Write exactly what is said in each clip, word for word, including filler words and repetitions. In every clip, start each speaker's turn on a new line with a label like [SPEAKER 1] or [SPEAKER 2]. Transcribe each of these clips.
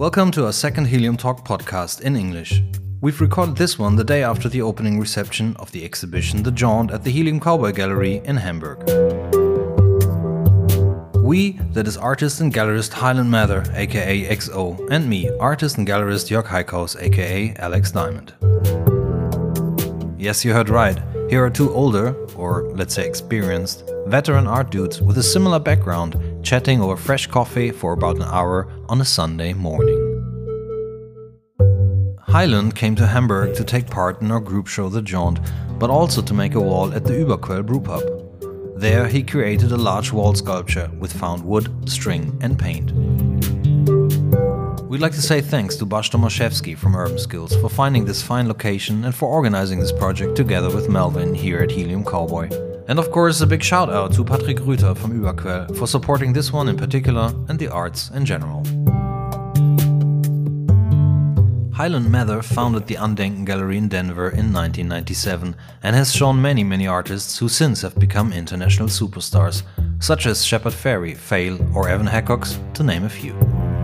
[SPEAKER 1] Welcome to our second Helium Talk podcast in English. We've recorded this one the day after the opening reception of the exhibition The Jaunt at the Helium Cowboy Gallery in Hamburg. We, that is artist and gallerist Highland Mather, aka X O, and me, artist and gallerist Jörg Heikhaus, aka Alex Diamond. Yes, you heard right. Here are two older, or let's say experienced, veteran art dudes with a similar background chatting over fresh coffee for about an hour on a Sunday morning. Highland came to Hamburg to take part in our group show The Jaunt, but also to make a wall at the Überquell Brewpub. There he created a large wall sculpture with found wood, string and paint. We'd like to say thanks to Basz Tomaszewski from Urban Skills for finding this fine location and for organizing this project together with Melvin here at Helium Cowboy. And of course a big shout out to Patrick Rüther from Überquell for supporting this one in particular and the arts in general. Highland Mather founded the Andenken Gallery in Denver in nineteen ninety-seven and has shown many many artists who since have become international superstars, such as Shepard Fairey, Fail or Evan Hackox, to name a few.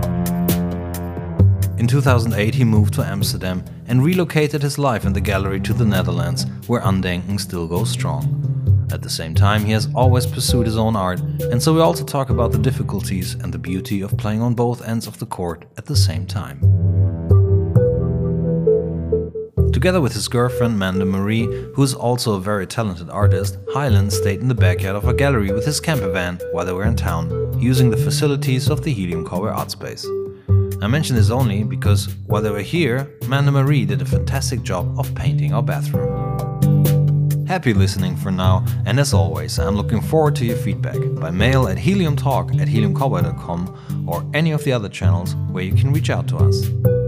[SPEAKER 1] In two thousand eight he moved to Amsterdam and relocated his life in the gallery to the Netherlands, where Andenken still goes strong. At the same time, he has always pursued his own art, and so we also talk about the difficulties and the beauty of playing on both ends of the court at the same time. Together with his girlfriend Manda Marie, who is also a very talented artist, Highland stayed in the backyard of our gallery with his camper van while they were in town, using the facilities of the Helium Cowboy Art Space. I mention this only because while they were here, Manda Marie did a fantastic job of painting our bathroom. Happy listening for now, and as always, I'm looking forward to your feedback by mail at heliumtalk at helium cowboy dot com or any of the other channels where you can reach out to us.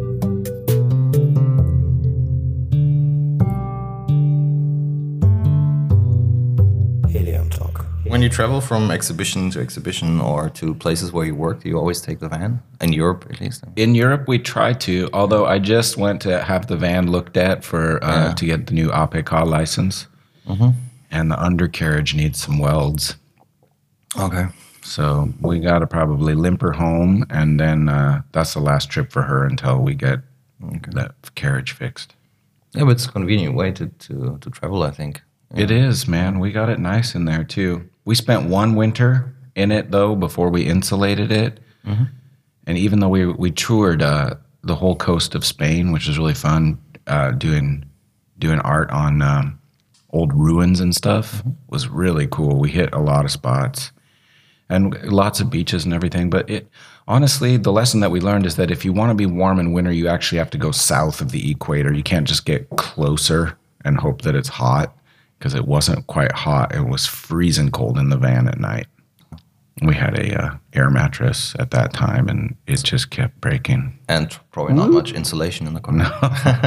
[SPEAKER 2] Helium Talk. When you travel from exhibition to exhibition or to places where you work, do you always take the van? In Europe, at least?
[SPEAKER 3] In Europe, we try to, although I just went to have the van looked at for uh, yeah. to get the new A P K license. Mm-hmm. And the undercarriage needs some welds.
[SPEAKER 2] Okay.
[SPEAKER 3] So we got to probably limp her home, and then uh, that's the last trip for her until we get okay. that carriage fixed.
[SPEAKER 2] Yeah, but it's a convenient way to, to, to travel, I think. Yeah.
[SPEAKER 3] It is, man. We got it nice in there, too. We spent one winter in it, though, before we insulated it. Mm-hmm. And even though we, we toured uh, the whole coast of Spain, which was really fun, uh, doing doing art on... Um, old ruins and stuff, mm-hmm. was really cool. We hit a lot of spots and lots of beaches and everything. But it honestly, the lesson that we learned is that if you want to be warm in winter, you actually have to go south of the equator. You can't just get closer and hope that it's hot, because it wasn't quite hot. It was freezing cold in the van at night. We had a uh, air mattress at that time, and it just kept breaking.
[SPEAKER 2] And probably not Woo. much insulation in the car. No.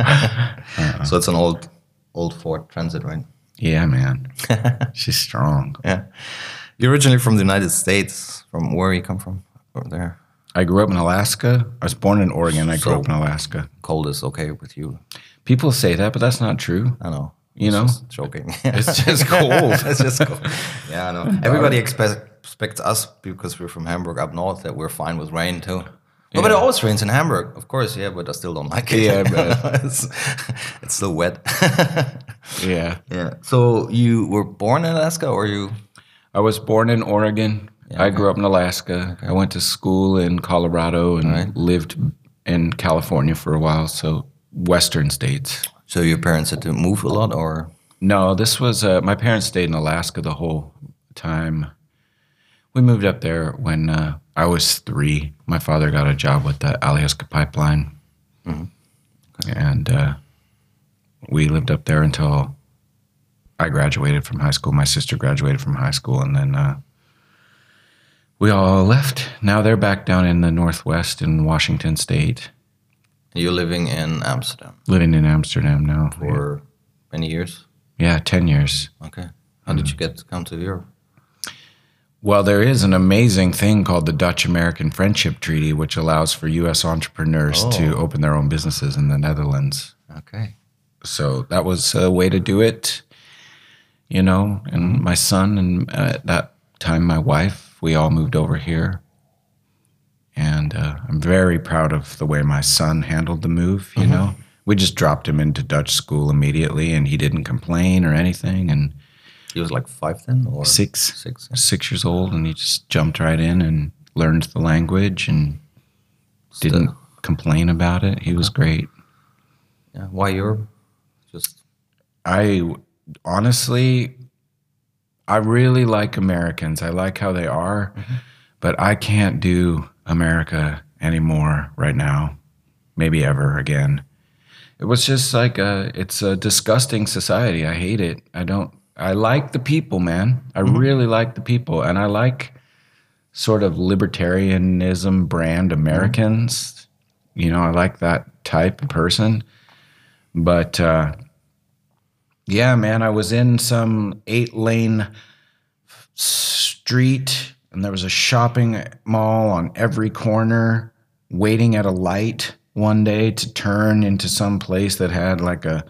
[SPEAKER 2] uh-uh. So it's an old, old Ford Transit, right?
[SPEAKER 3] Yeah, man. She's strong.
[SPEAKER 2] Yeah. You're originally from the United States. From where you come from? From there.
[SPEAKER 3] I grew up in Alaska. I was born in Oregon. I grew
[SPEAKER 2] so
[SPEAKER 3] up in Alaska.
[SPEAKER 2] Cold is okay with you.
[SPEAKER 3] People say that, but that's not true.
[SPEAKER 2] I know.
[SPEAKER 3] You
[SPEAKER 2] it's
[SPEAKER 3] know?
[SPEAKER 2] Just joking.
[SPEAKER 3] It's just cold.
[SPEAKER 2] It's just cold. Yeah, I know. Everybody expect, expects us, because we're from Hamburg up north, that we're fine with rain too. No, yeah. But it always rains in Hamburg, of course, yeah, but I still don't like it.
[SPEAKER 3] Yeah, but
[SPEAKER 2] it's, it's still wet.
[SPEAKER 3] Yeah.
[SPEAKER 2] Yeah. So you were born in Alaska, or you?
[SPEAKER 3] I was born in Oregon. Yeah, okay. I grew up in Alaska. Okay. I went to school in Colorado and right. lived in California for a while, so western states.
[SPEAKER 2] So your parents had to move a lot, or?
[SPEAKER 3] No, this was, uh, my parents stayed in Alaska the whole time. We moved up there when uh, I was three. My father got a job with the Alyeska pipeline. Mm-hmm. Okay. And uh, we lived up there until I graduated from high school. My sister graduated from high school, and then uh, we all left. Now they're back down in the Northwest in Washington State.
[SPEAKER 2] You're living in Amsterdam?
[SPEAKER 3] Living in Amsterdam now.
[SPEAKER 2] For yeah. many years?
[SPEAKER 3] Yeah, ten years.
[SPEAKER 2] Okay. How mm. did you get to come to Europe?
[SPEAKER 3] Well, there is an amazing thing called the Dutch-American Friendship Treaty, which allows for U S entrepreneurs oh. to open their own businesses in the Netherlands.
[SPEAKER 2] Okay.
[SPEAKER 3] So that was a way to do it, you know, and my son and uh, at that time my wife, we all moved over here. And uh, I'm very proud of the way my son handled the move, you mm-hmm. know. We just dropped him into Dutch school immediately, and he didn't complain or anything. And
[SPEAKER 2] he was like five then? Or
[SPEAKER 3] six.
[SPEAKER 2] Six, yeah.
[SPEAKER 3] Six years old, and he just jumped right in and learned the language and Still. didn't complain about it. He was great.
[SPEAKER 2] Yeah. Why Europe? Just
[SPEAKER 3] I honestly, I really like Americans. I like how they are, mm-hmm. but I can't do America anymore right now, maybe ever again. It was just like a, it's a disgusting society. I hate it. I don't, I like the people, man. I mm-hmm. really like the people. And I like sort of libertarianism brand Americans. Mm-hmm. You know, I like that type of person. But, uh, yeah, man, I was in some eight lane street, and there was a shopping mall on every corner, waiting at a light one day to turn into some place that had like a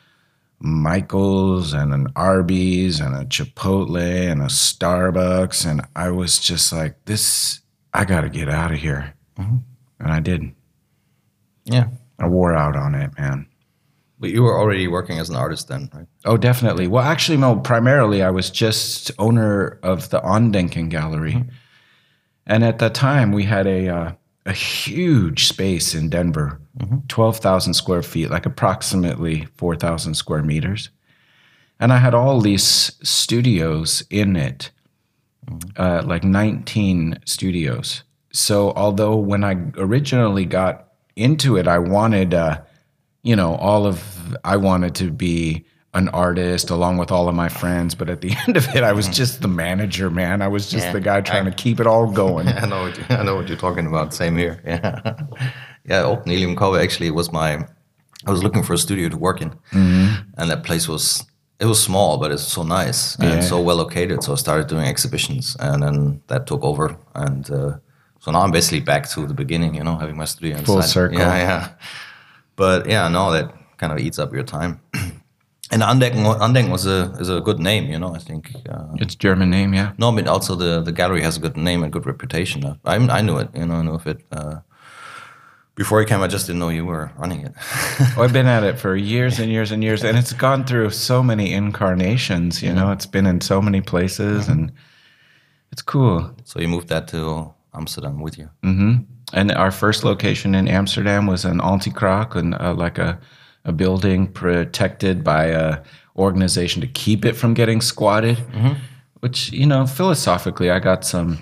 [SPEAKER 3] Michael's and an Arby's and a Chipotle and a Starbucks. And I was just like, this, I got to get out of here. Mm-hmm. And I did.
[SPEAKER 2] Yeah.
[SPEAKER 3] I wore out on it, man.
[SPEAKER 2] But you were already working as an artist then, right?
[SPEAKER 3] Oh, definitely. Well, actually, no, primarily I was just owner of the Andenken Gallery. Mm-hmm. And at that time, we had a uh, a huge space in Denver, mm-hmm. twelve thousand square feet, like approximately four thousand square meters. And I had all these studios in it, mm-hmm. uh, like nineteen studios. So although when I originally got into it, I wanted... Uh, You know, all of, I wanted to be an artist along with all of my friends, but at the end of it, I was just the manager, man. I was just
[SPEAKER 2] yeah,
[SPEAKER 3] the guy trying
[SPEAKER 2] I,
[SPEAKER 3] to keep it all going.
[SPEAKER 2] I know what you, I know what you're talking about. Same here. Yeah, yeah. Open Helium Cove actually was my. I was looking for a studio to work in, mm-hmm. and that place was it was small, but it's so nice and yeah. so well located. So I started doing exhibitions, and then that took over, and uh, so now I'm basically back to the beginning. You know, having my studio inside.
[SPEAKER 3] Full circle.
[SPEAKER 2] Yeah, yeah. But yeah, no, that kind of eats up your time. And Andenken, Andenken was a is a good name, you know. I think
[SPEAKER 3] uh, it's German name, yeah.
[SPEAKER 2] No, but also the, the gallery has a good name and good reputation. I I knew it, you know, I knew of it. Uh, before you came, I just didn't know you were running it.
[SPEAKER 3] Well, I've been at it for years and years and years, and it's gone through so many incarnations. You know, it's been in so many places, and it's cool.
[SPEAKER 2] So you moved that to Amsterdam with you.
[SPEAKER 3] Mm-hmm. And our first location in Amsterdam was an anti-kraak, and uh, like a, a building protected by a organization to keep it from getting squatted. Mm-hmm. Which, you know, philosophically, I got some,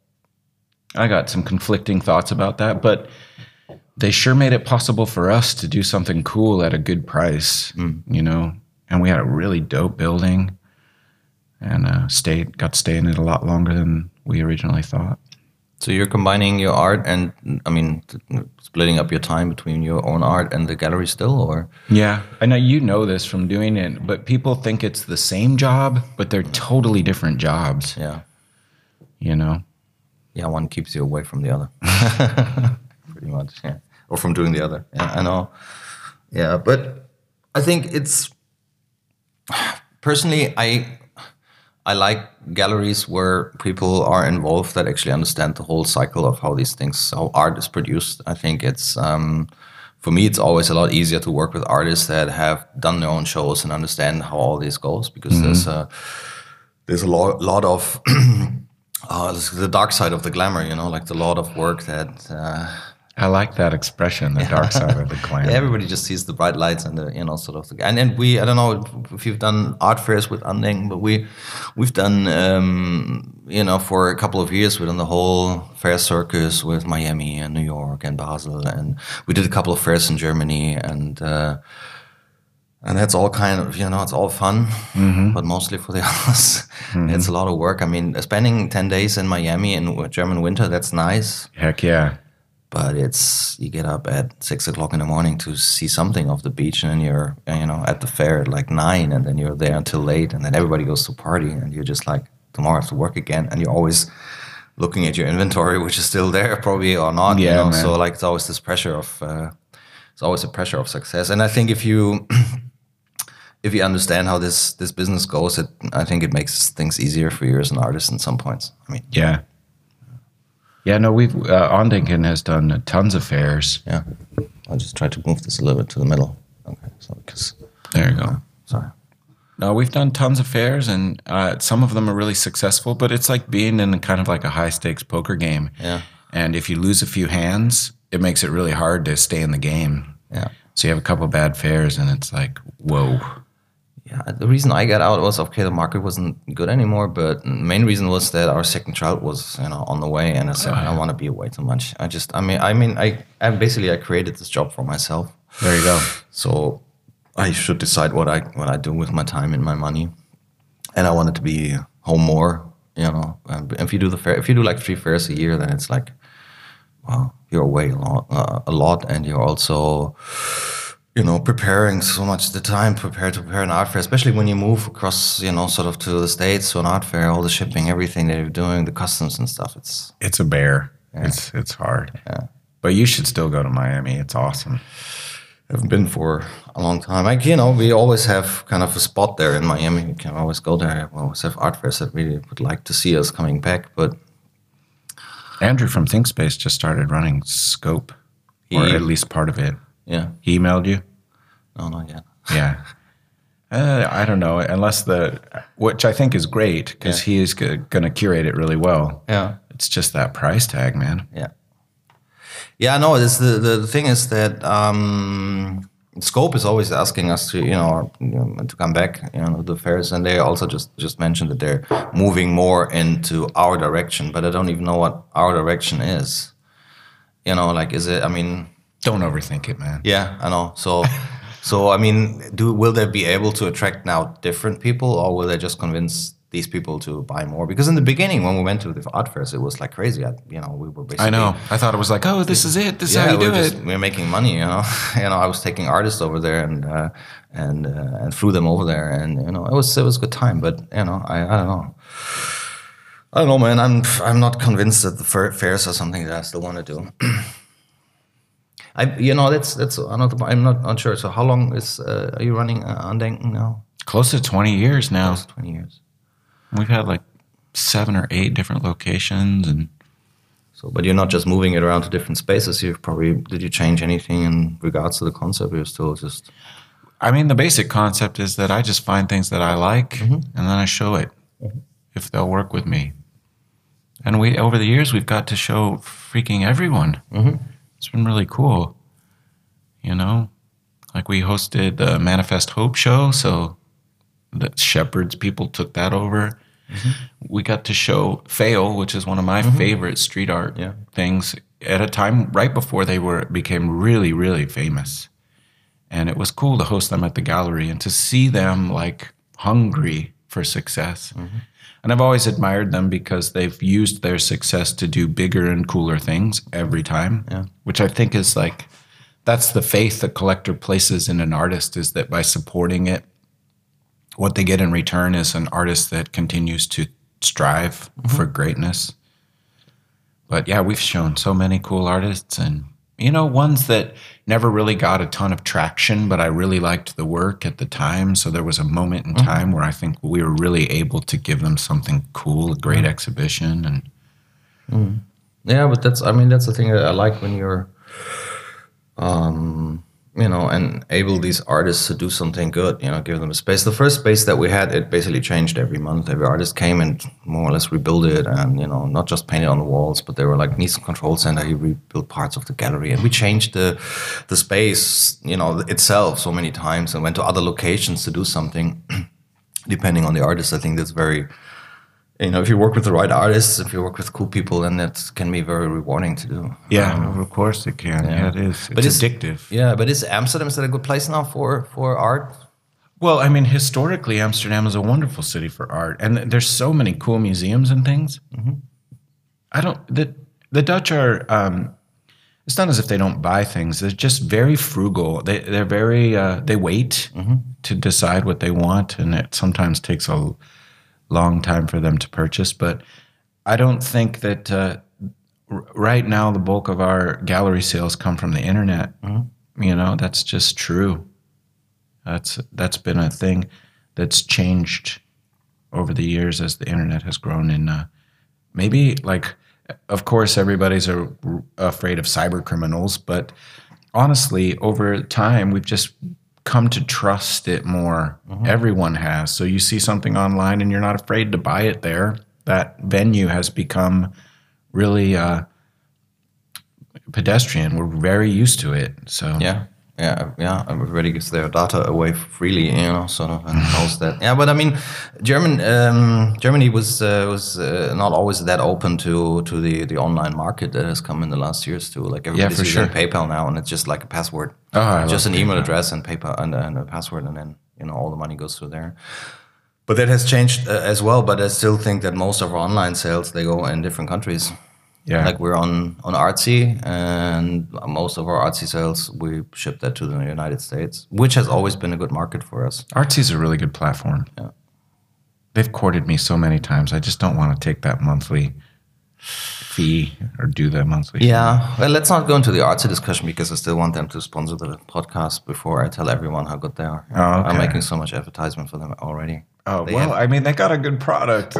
[SPEAKER 3] I got some conflicting thoughts about that. But they sure made it possible for us to do something cool at a good price, mm. you know. And we had a really dope building, and uh, stayed got to stay in it a lot longer than we originally thought.
[SPEAKER 2] So you're combining your art and, I mean, splitting up your time between your own art and the gallery still, or?
[SPEAKER 3] Yeah, I know you know this from doing it, but people think it's the same job, but they're totally different jobs.
[SPEAKER 2] Yeah.
[SPEAKER 3] You know?
[SPEAKER 2] Yeah, one keeps you away from the other. Pretty much, yeah. Or from doing the other. Yeah, I know. Yeah, but I think it's... Personally, I... I like galleries where people are involved that actually understand the whole cycle of how these things, how art is produced. I think it's, um, for me, it's always a lot easier to work with artists that have done their own shows and understand how all this goes, because mm-hmm. there's a, there's a lot, lot of, uh, the dark side of the glamour, you know, like the lot of work that... Uh,
[SPEAKER 3] I like that expression, the dark side of the glamour.
[SPEAKER 2] Yeah, everybody just sees the bright lights and the, you know, sort of the, and then we, I don't know if you've done art fairs with Andenken, but we, we've done, um, you know, for a couple of years, we've done the whole fair circus with Miami and New York and Basel, and we did a couple of fairs in Germany, and uh, and that's all kind of, you know, it's all fun, mm-hmm. but mostly for the others. Mm-hmm. It's a lot of work. I mean, spending ten days in Miami in German winter, that's nice.
[SPEAKER 3] Heck yeah.
[SPEAKER 2] But it's, you get up at six o'clock in the morning to see something of the beach, and then you're, you know, at the fair at like nine, and then you're there until late, and then everybody goes to party, and you're just like, tomorrow I have to work again, and you're always looking at your inventory, which is still there probably or not,
[SPEAKER 3] yeah,
[SPEAKER 2] you know.
[SPEAKER 3] Man.
[SPEAKER 2] So like, it's always this pressure of, uh, it's always a pressure of success. And I think if you, if you understand how this this business goes, it, I think it makes things easier for you as an artist in some points. I mean,
[SPEAKER 3] yeah. Yeah, no, we've uh, Andenken has done tons of fairs.
[SPEAKER 2] Yeah, I'll just try to move this a little bit to the middle. Okay, so because
[SPEAKER 3] there you go.
[SPEAKER 2] Uh, sorry.
[SPEAKER 3] No, we've done tons of fairs, and uh, some of them are really successful. But it's like being in kind of like a high stakes poker game.
[SPEAKER 2] Yeah.
[SPEAKER 3] And if you lose a few hands, it makes it really hard to stay in the game.
[SPEAKER 2] Yeah.
[SPEAKER 3] So you have a couple bad fairs, and it's like, whoa.
[SPEAKER 2] Yeah, the reason I got out was, okay, the market wasn't good anymore, but the main reason was that our second child was, you know, on the way, and I said,
[SPEAKER 3] Oh, yeah.
[SPEAKER 2] I don't want to be away too much. I just, I mean, I mean, I, I basically, I created this job for myself.
[SPEAKER 3] There you go.
[SPEAKER 2] So I should decide what I, what I do with my time and my money. And I wanted to be home more, you know, and if you do the fair, if you do like three fairs a year, then it's like, well, you're away a lot, uh, a lot, and you're also, you know, preparing so much of the time, prepare to prepare an art fair, especially when you move across, you know, sort of to the States to an art fair, all the shipping, everything that you're doing, the customs and stuff. It's
[SPEAKER 3] It's a bear.
[SPEAKER 2] Yeah.
[SPEAKER 3] It's it's hard.
[SPEAKER 2] Yeah.
[SPEAKER 3] But you should still go to Miami. It's awesome.
[SPEAKER 2] I haven't been for a long time. Like, you know, we always have kind of a spot there in Miami. We can always go there. We always have art fairs that really would like to see us coming back. But
[SPEAKER 3] Andrew from ThinkSpace just started running Scope, or
[SPEAKER 2] He-
[SPEAKER 3] at least part of it.
[SPEAKER 2] yeah,
[SPEAKER 3] He emailed you?
[SPEAKER 2] no, not yet.
[SPEAKER 3] Yeah. Uh, I don't know, unless the, which I think is great because
[SPEAKER 2] Yeah.
[SPEAKER 3] he is g- going to curate it really well.
[SPEAKER 2] Yeah.
[SPEAKER 3] It's just that price tag, man.
[SPEAKER 2] Yeah. Yeah, no, it's the, the, the thing is that um, Scope is always asking us to, you know, you know, to come back, you know, the fairs, and they also just, just mentioned that they're moving more into our direction, but I don't even know what our direction is. You know, like, is it, I mean...
[SPEAKER 3] Don't overthink it, man.
[SPEAKER 2] Yeah, I know. So, so I mean, do will they be able to attract now different people, or will they just convince these people to buy more? Because in the beginning, when we went to the art fairs, it was like crazy. I, you know, we were basically.
[SPEAKER 3] I know. I thought it was like, oh, this is it. This is
[SPEAKER 2] Yeah,
[SPEAKER 3] how you
[SPEAKER 2] we
[SPEAKER 3] do
[SPEAKER 2] were just,
[SPEAKER 3] it.
[SPEAKER 2] we were making money. You know, you know, I was taking artists over there and uh, and uh, and flew them over there, and you know, it was it was a good time. But you know, I I don't know. I don't know, man. I'm I'm not convinced that the fair, fairs are something that I still want to do. I, you know, that's that's I'm not I'm not unsure. So, how long is uh, are you running uh, Andenken now?
[SPEAKER 3] Close to twenty years now.
[SPEAKER 2] Close to twenty years.
[SPEAKER 3] We've had like seven or eight different locations, and
[SPEAKER 2] So, but you're not just moving it around to different spaces. You've probably did you change anything in regards to the concept? Or you're still just
[SPEAKER 3] I mean, the basic concept is that I just find things that I like,
[SPEAKER 2] Mm-hmm.
[SPEAKER 3] and then I show it if they'll work with me. And we over the years we've got to show freaking everyone.
[SPEAKER 2] Mm-hmm.
[SPEAKER 3] It's been really cool, you know. Like we hosted the Manifest Hope show, so the Shepherds people took that over.
[SPEAKER 2] Mm-hmm.
[SPEAKER 3] We got to show Fail, which is one of my favorite street art
[SPEAKER 2] Yeah.
[SPEAKER 3] things, at a time right before they were became really, really famous. And it was cool to host them at the gallery and to see them like hungry for success.
[SPEAKER 2] Mm-hmm.
[SPEAKER 3] And I've always admired them because they've used their success to do bigger and cooler things every time,
[SPEAKER 2] Yeah.
[SPEAKER 3] which I think is like, that's the faith the collector places in an artist, is that by supporting it, what they get in return is an artist that continues to strive
[SPEAKER 2] Mm-hmm.
[SPEAKER 3] for greatness. But yeah, we've shown so many cool artists, and you know, ones that never really got a ton of traction, but I really liked the work at the time. So there was a moment in time where I think we were really able to give them something cool, a great exhibition. And
[SPEAKER 2] yeah. But that's I mean that's the thing that I like when you're, um, you know, and able these artists to do something good. You know, give them a space. The first space that we had, it basically changed every month. Every artist came and more or less rebuilt it, and you know, not just painted on the walls, but they were like Nissan Control Center. He rebuilt parts of the gallery, and we changed the the space, you know, itself so many times, and went to other locations to do something, depending on the artist. I think that's very. You know, if you work with the right artists, if you work with cool people, then that can be very rewarding to do. Um,
[SPEAKER 3] of course it can. Yeah, it is. It's
[SPEAKER 2] But it's-
[SPEAKER 3] addictive.
[SPEAKER 2] Yeah, but is Amsterdam is that a good place now for for art?
[SPEAKER 3] Well, I mean, historically, Amsterdam is a wonderful city for art, and th- there's so many cool museums and things. I don't. The the Dutch are. Um, it's not as if they don't buy things. They're just very frugal. They they're very. Uh, they wait to decide what they want, and it sometimes takes a long time for them to purchase. But I don't think that uh, r- right now the bulk of our gallery sales come from the internet. You know, that's just true. That's that's been a thing that's changed over the years as the internet has grown. And uh, maybe like of course, everybody's a, afraid of cyber criminals, but honestly, over time, we've just come to trust it more. Mm-hmm. Everyone has. So you see something online and you're not afraid to buy it there. That venue has become really uh, pedestrian. We're very used to it. So
[SPEAKER 2] yeah. Yeah, yeah, everybody gives their data away freely, you know, sort of, and knows that. Yeah, but I mean, German, um, Germany was uh, was uh, not always that open to to the, the online market that has come in the last years too. Like everybody's
[SPEAKER 3] yeah,
[SPEAKER 2] using
[SPEAKER 3] sure.
[SPEAKER 2] PayPal now, and it's just like a password,
[SPEAKER 3] oh,
[SPEAKER 2] just an
[SPEAKER 3] PayPal.
[SPEAKER 2] email address and PayPal and, and a password, and then you know all the money goes through there. But that has changed uh, as well. But I still think that most of our online sales they go in different countries.
[SPEAKER 3] Yeah,
[SPEAKER 2] like we're on, on Artsy, and most of our Artsy sales, we ship that to the United States, which has always been a good market for us.
[SPEAKER 3] Artsy's a really good platform.
[SPEAKER 2] Yeah.
[SPEAKER 3] They've courted me so many times. I just don't want to take that monthly fee or do that monthly
[SPEAKER 2] Yeah.
[SPEAKER 3] fee.
[SPEAKER 2] Well, let's not go into the Artsy discussion because I still want them to sponsor the podcast before I tell everyone how good they are.
[SPEAKER 3] Oh, okay.
[SPEAKER 2] I'm making so much advertisement for them already.
[SPEAKER 3] Oh,
[SPEAKER 2] They
[SPEAKER 3] well,
[SPEAKER 2] have-
[SPEAKER 3] I mean, they got a good product.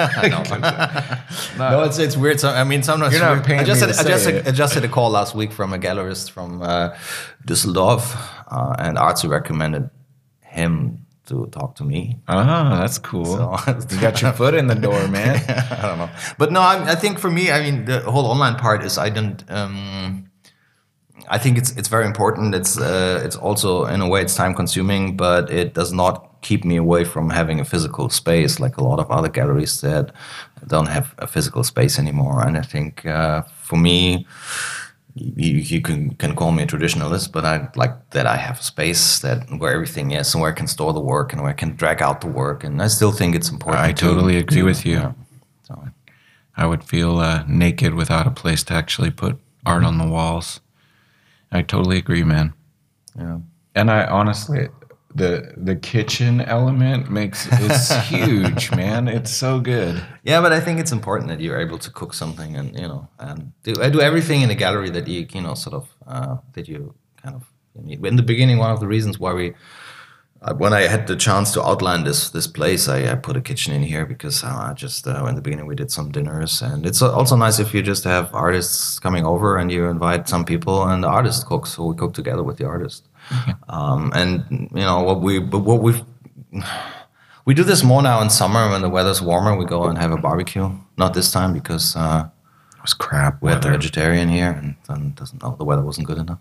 [SPEAKER 2] No, it's it's weird. So, I mean, sometimes
[SPEAKER 3] You're not
[SPEAKER 2] weird.
[SPEAKER 3] paying
[SPEAKER 2] I just
[SPEAKER 3] me
[SPEAKER 2] had,
[SPEAKER 3] to
[SPEAKER 2] I just
[SPEAKER 3] say
[SPEAKER 2] had,
[SPEAKER 3] it.
[SPEAKER 2] I just had a call last week from a gallerist from uh, Düsseldorf, uh, and Artsy recommended him to talk to me.
[SPEAKER 3] Oh, that's cool.
[SPEAKER 2] So-
[SPEAKER 3] You got your foot in the door, man.
[SPEAKER 2] I don't know, but no, I, I think for me, I mean, the whole online part is I don't. Um, I think it's it's very important. It's uh, it's also in a way it's time consuming, but it does not keep me away from having a physical space like a lot of other galleries that don't have a physical space anymore. And I think uh, for me, you, you can can call me a traditionalist, but I like that I have a space that where everything is and where I can store the work and where I can drag out the work. And I still think it's important.
[SPEAKER 3] I
[SPEAKER 2] to-
[SPEAKER 3] totally agree
[SPEAKER 2] to-
[SPEAKER 3] with you.
[SPEAKER 2] yeah. So,
[SPEAKER 3] I would feel uh, naked without a place to actually put art on the walls. I totally agree, man.
[SPEAKER 2] yeah.
[SPEAKER 3] And I honestly, the the kitchen element makes it's huge, man. It's so good.
[SPEAKER 2] Yeah, but I think it's important that you're able to cook something and you know and do I do everything in a gallery that you you know sort of uh, that you kind of in the beginning. One of the reasons why we uh, when I had the chance to outline this this place, I, I put a kitchen in here because uh, I just uh, in the beginning we did some dinners, and it's also nice if you just have artists coming over and you invite some people and the artist cooks, so we cook together with the artist. Um, and you know what we but what we we do this more now in summer when the weather's warmer. We go and have a barbecue. Not this time because uh,
[SPEAKER 3] It was crap.
[SPEAKER 2] we had the
[SPEAKER 3] weather.
[SPEAKER 2] vegetarian here, and then doesn't know the weather wasn't good enough.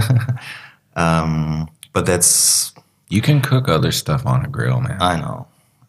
[SPEAKER 2] um, but that's
[SPEAKER 3] You can cook other stuff on a grill, man.
[SPEAKER 2] I know.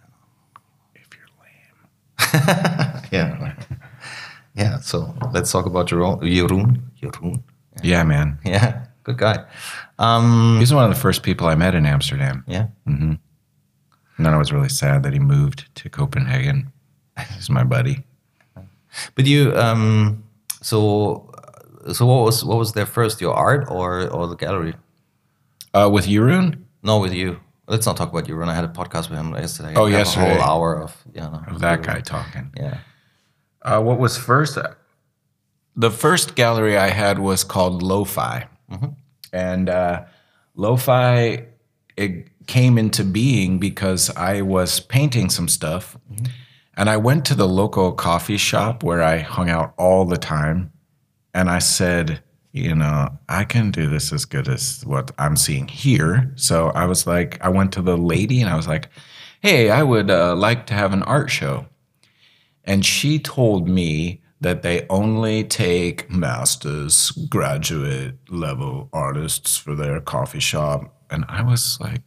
[SPEAKER 3] if you're lame.
[SPEAKER 2] Yeah, yeah. So let's talk about Jeroen. Jeroen. Jeroen.
[SPEAKER 3] Yeah, man.
[SPEAKER 2] Yeah, good guy. Um,
[SPEAKER 3] He's one of the first people I met in Amsterdam.
[SPEAKER 2] yeah.
[SPEAKER 3] And then I was really sad that he moved to Copenhagen. He's my buddy.
[SPEAKER 2] But you, um, so, so what was what was there first, your art or or the gallery?
[SPEAKER 3] Uh, with Jeroen?
[SPEAKER 2] No, with you. Let's not talk about Jeroen. I had a podcast with him yesterday.
[SPEAKER 3] Oh,
[SPEAKER 2] I have
[SPEAKER 3] yesterday.
[SPEAKER 2] A whole hour of yeah, no,
[SPEAKER 3] Of that guy talking.
[SPEAKER 2] Yeah.
[SPEAKER 3] Uh, what was first? The first gallery I had was called Lo-Fi. And uh, Lo-Fi, it came into being because I was painting some stuff. And I went to the local coffee shop where I hung out all the time. And I said, you know, I can do this as good as what I'm seeing here. So I was like, I went to the lady and I was like, hey, I would uh, like to have an art show. And she told me that they only take master's, graduate level artists for their coffee shop. And I was like,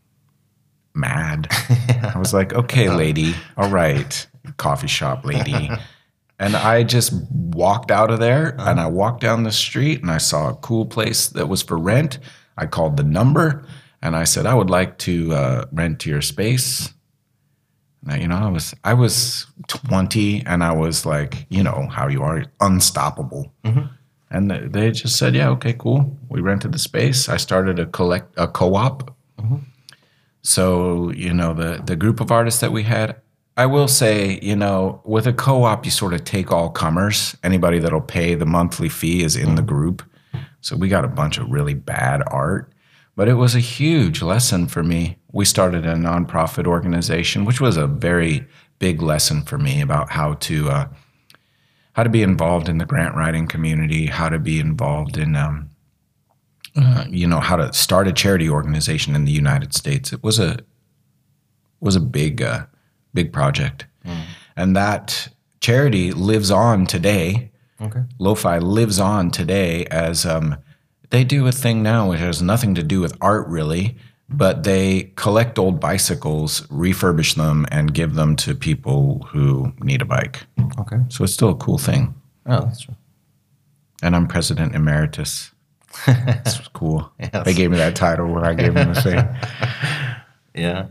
[SPEAKER 3] mad. I was like, okay, lady, all right, coffee shop lady. And I just walked out of there and I walked down the street and I saw a cool place that was for rent. I called the number and I said, I would like to uh, rent your space. And, you know, I was I was twenty and I was like, you know, how you are, unstoppable. And th- they just said, yeah, okay, cool. We rented the space. I started a collect a co-op. So, you know, the, the group of artists that we had, I will say, you know, with a co-op, you sort of take all comers. Anybody that'll pay the monthly fee is in the group. So we got a bunch of really bad art. But it was a huge lesson for me. We started a nonprofit organization, which was a very big lesson for me about how to uh, how to be involved in the grant writing community, how to be involved in, um, uh, you know, how to start a charity organization in the United States. It was a was a big, uh, big project, mm. and that charity lives on today.
[SPEAKER 2] Okay.
[SPEAKER 3] Lo-Fi lives on today as um, they do a thing now which has nothing to do with art really, but they collect old bicycles, refurbish them, and give them to people who need a bike.
[SPEAKER 2] Okay.
[SPEAKER 3] So it's still a cool thing.
[SPEAKER 2] Oh, that's true.
[SPEAKER 3] And I'm president emeritus. This was cool.
[SPEAKER 2] Yes.
[SPEAKER 3] They gave me that title when I gave them the thing.
[SPEAKER 2] Yeah.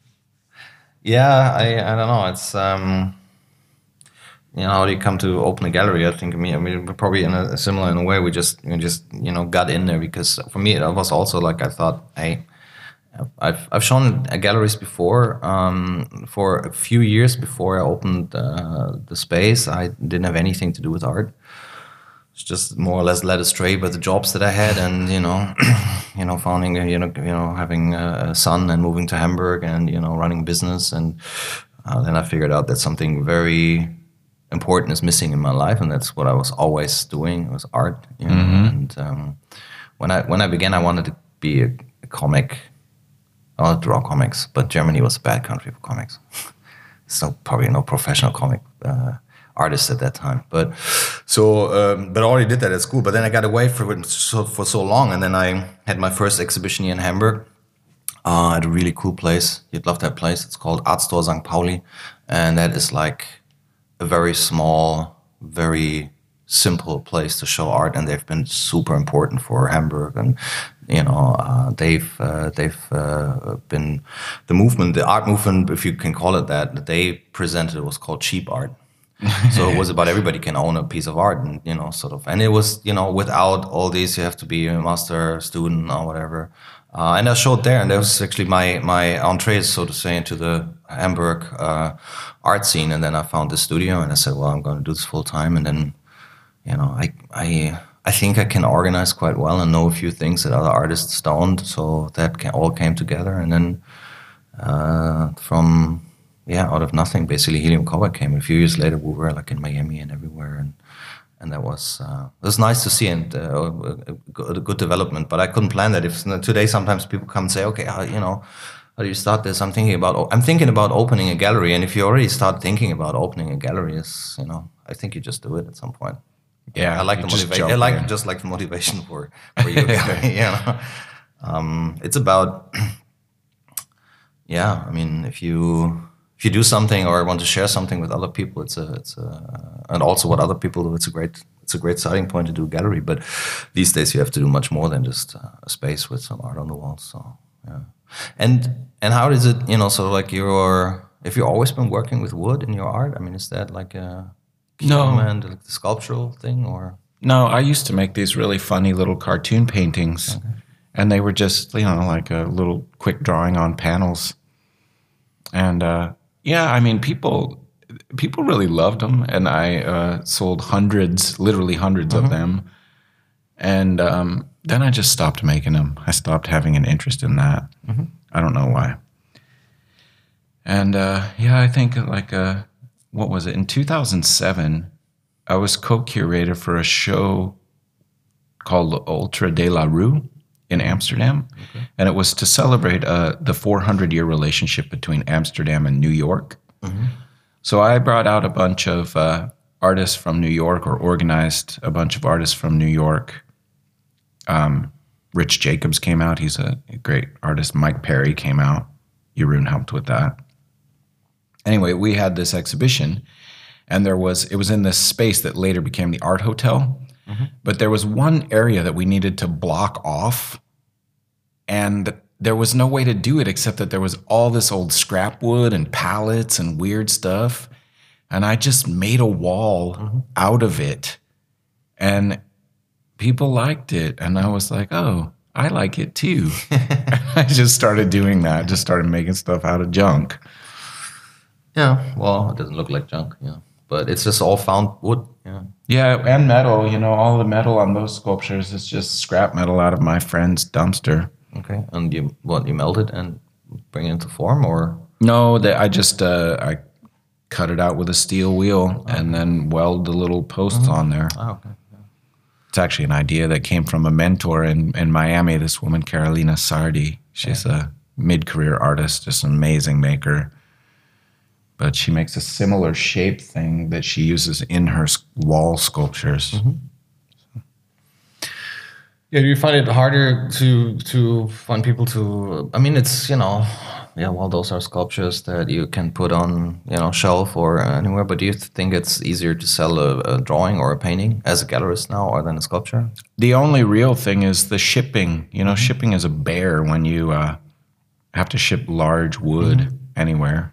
[SPEAKER 2] Yeah, I I don't know. It's um, you know, how do you come to open a gallery? I think I mean, I mean we're probably in a similar in a way. We just we just you know got in there because for me it was also like I thought, hey, I've I've shown at galleries before. Um, for a few years before I opened uh, the space, I didn't have anything to do with art. It's just more or less led astray by the jobs that I had, and you know, you know, founding, you know, you know, having a son and moving to Hamburg, and you know, running business, and uh, then I figured out that something very important is missing in my life, and that's what I was always doing. It was art, you know? Mm-hmm. And um, when I when I began, I wanted to be a, a comic. I wanted to draw comics, but Germany was a bad country for comics. So probably no professional comic uh, artists at that time. But so, um, but I already did that at school. But then I got away for it so, for so long, and then I had my first exhibition here in Hamburg uh, at a really cool place. You'd love that place. It's called Artstore Sankt Pauli, and that is like a very small, very simple place to show art, and they've been super important for Hamburg. And you know, uh, they've uh, they've uh, been the movement, the art movement, if you can call it that. That they presented it was called cheap art. So it was about everybody can own a piece of art, and you know, sort of, and it was you know without all these, you have to be a master student or whatever. Uh, and I showed there, and that was actually my my entree, so to say, into the Hamburg uh, art scene. And then I found this studio, and I said, well, I'm going to do this full time. And then, you know, I I I think I can organize quite well and know a few things that other artists don't. So that can, all came together, and then uh, from yeah, out of nothing, basically, Helium Cowboy came. A few years later, we were like in Miami and everywhere, and. And that was uh, it was nice to see, and uh, a, good, a good development. But I couldn't plan that. If today, sometimes people come and say, "Okay, how, you know, how do you start this?" I'm thinking about I'm thinking about opening a gallery, and if you already start thinking about opening a gallery, is you know, I think you just do it at some point.
[SPEAKER 3] Yeah,
[SPEAKER 2] I like the motivation. I like in. just like the motivation for for you. You know, um, it's about yeah. I mean, if you. If you do something or want to share something with other people, it's a, it's a, and also what other people do, it's a great, it's a great starting point to do a gallery. But these days you have to do much more than just uh, a space with some art on the walls. So yeah, and and how is it, you know, sort of like your, if you've always been working with wood in your art? I mean, is that like a
[SPEAKER 3] no
[SPEAKER 2] and like the sculptural thing, or
[SPEAKER 3] no? I used to make these really funny little cartoon paintings, okay. And they were just you know like a little quick drawing on panels, and. uh Yeah, I mean, people people really loved them, and I uh, sold hundreds, literally hundreds mm-hmm. of them. And um, then I just stopped making them. I stopped having an interest in that. Mm-hmm. I don't know why. And uh, yeah, I think like, uh, what was it? In two thousand seven, I was co-curator for a show called Ultra de la Rue in Amsterdam. Okay. And it was to celebrate uh, the four hundred year relationship between Amsterdam and New York. Mm-hmm. So I brought out a bunch of uh, artists from New York, or organized a bunch of artists from New York. Um, Rich Jacobs came out. He's a, a great artist. Mike Perry came out. Jeroen helped with that. Anyway, we had this exhibition, and there was it was in this space that later became the Art Hotel. Mm-hmm. But there was one area that we needed to block off, and there was no way to do it except that there was all this old scrap wood and pallets and weird stuff. And I just made a wall mm-hmm. out of it, and people liked it. And I was like, oh, I like it too. I just started doing that, just started making stuff out of junk.
[SPEAKER 2] Yeah, well, it doesn't look like junk, yeah. But it's just all found wood, yeah.
[SPEAKER 3] Yeah, and metal, you know, all the metal on those sculptures is just scrap metal out of my friend's dumpster.
[SPEAKER 2] Okay, and you what you melt it and bring it into form, or
[SPEAKER 3] no? That I just uh, I cut it out with a steel wheel, okay. and then weld the little posts mm-hmm. on there.
[SPEAKER 2] Oh, okay. Yeah.
[SPEAKER 3] It's actually an idea that came from a mentor in, in Miami, this woman, Carolina Sardi. She's yeah. a mid-career artist, just an amazing maker. But she makes a similar shape thing that she uses in her wall sculptures.
[SPEAKER 2] Mm-hmm. So. Yeah, do you find it harder to to find people to? I mean, it's you know, yeah. Well, those are sculptures that you can put on you know shelf or anywhere. But do you think it's easier to sell a, a drawing or a painting as a gallerist now, or than a sculpture?
[SPEAKER 3] The only real thing is the shipping. You know, mm-hmm. shipping is a bear when you uh, have to ship large wood mm-hmm. anywhere.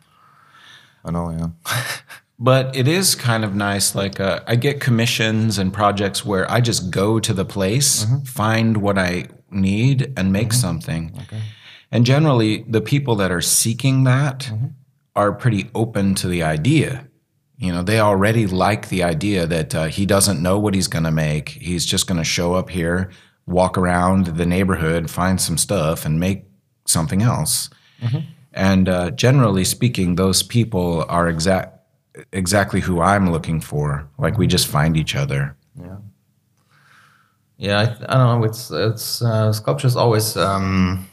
[SPEAKER 2] I know, yeah.
[SPEAKER 3] But it is kind of nice. Like uh, I get commissions and projects where I just go to the place, mm-hmm. find what I need, and make mm-hmm. something.
[SPEAKER 2] Okay.
[SPEAKER 3] And generally, the people that are seeking that
[SPEAKER 2] mm-hmm.
[SPEAKER 3] are pretty open to the idea. You know, they already like the idea that uh, he doesn't know what he's going to make. He's just going to show up here, walk around the neighborhood, find some stuff, and make something else.
[SPEAKER 2] Mm-hmm.
[SPEAKER 3] And uh, generally speaking, those people are exact exactly who I'm looking for. Like we just find each other.
[SPEAKER 2] Yeah. Yeah, I, I don't know. It's it's uh, sculpture is always um,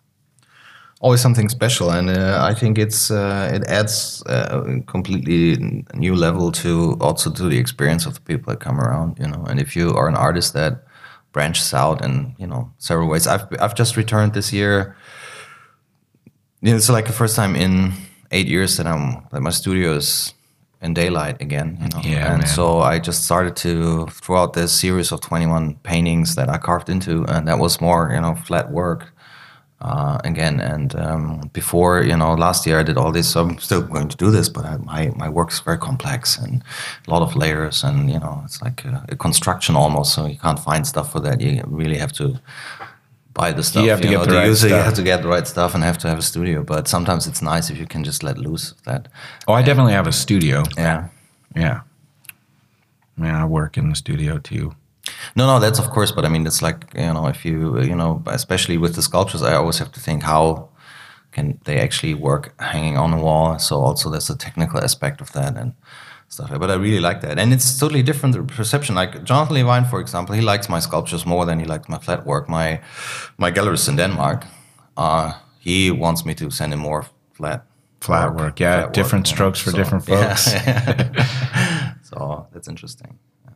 [SPEAKER 2] always something special, and uh, I think it's uh, it adds a completely new level to also to the experience of the people that come around. You know, and if you are an artist that branches out in you know several ways, I've I've just returned this year. You know, it's like the first time in eight years that I'm that my studio is in daylight again. You know,
[SPEAKER 3] yeah,
[SPEAKER 2] and
[SPEAKER 3] man.
[SPEAKER 2] so I just started to throw out this series of twenty-one paintings that I carved into, and that was more you know flat work uh, again. And um, before you know last year I did all this. So I'm still going to do this, but I, my my work is very complex and a lot of layers, and you know it's like a, a construction almost. So you can't find stuff for that. You really have to buy the stuff.
[SPEAKER 3] You have to
[SPEAKER 2] you
[SPEAKER 3] get
[SPEAKER 2] know,
[SPEAKER 3] the right
[SPEAKER 2] use it,
[SPEAKER 3] stuff.
[SPEAKER 2] You have to get the right stuff and have to have a studio. But sometimes it's nice if you can just let loose of that.
[SPEAKER 3] Oh, I definitely have a studio.
[SPEAKER 2] Yeah.
[SPEAKER 3] Yeah. I mean, I work in the studio too.
[SPEAKER 2] No, no, that's of course. But I mean, it's like, you know, if you, you know, especially with the sculptures, I always have to think how can they actually work hanging on the wall. So also there's a technical aspect of that and stuff. But I really like that. And it's totally different the perception. Like Jonathan Levine, for example, he likes my sculptures more than he likes my flat work. My my gallerist in Denmark, uh, he wants me to send him more flat
[SPEAKER 3] Flat work, work. yeah. Flat different work, strokes you know? for so, different folks.
[SPEAKER 2] Yeah. So that's interesting. Yeah.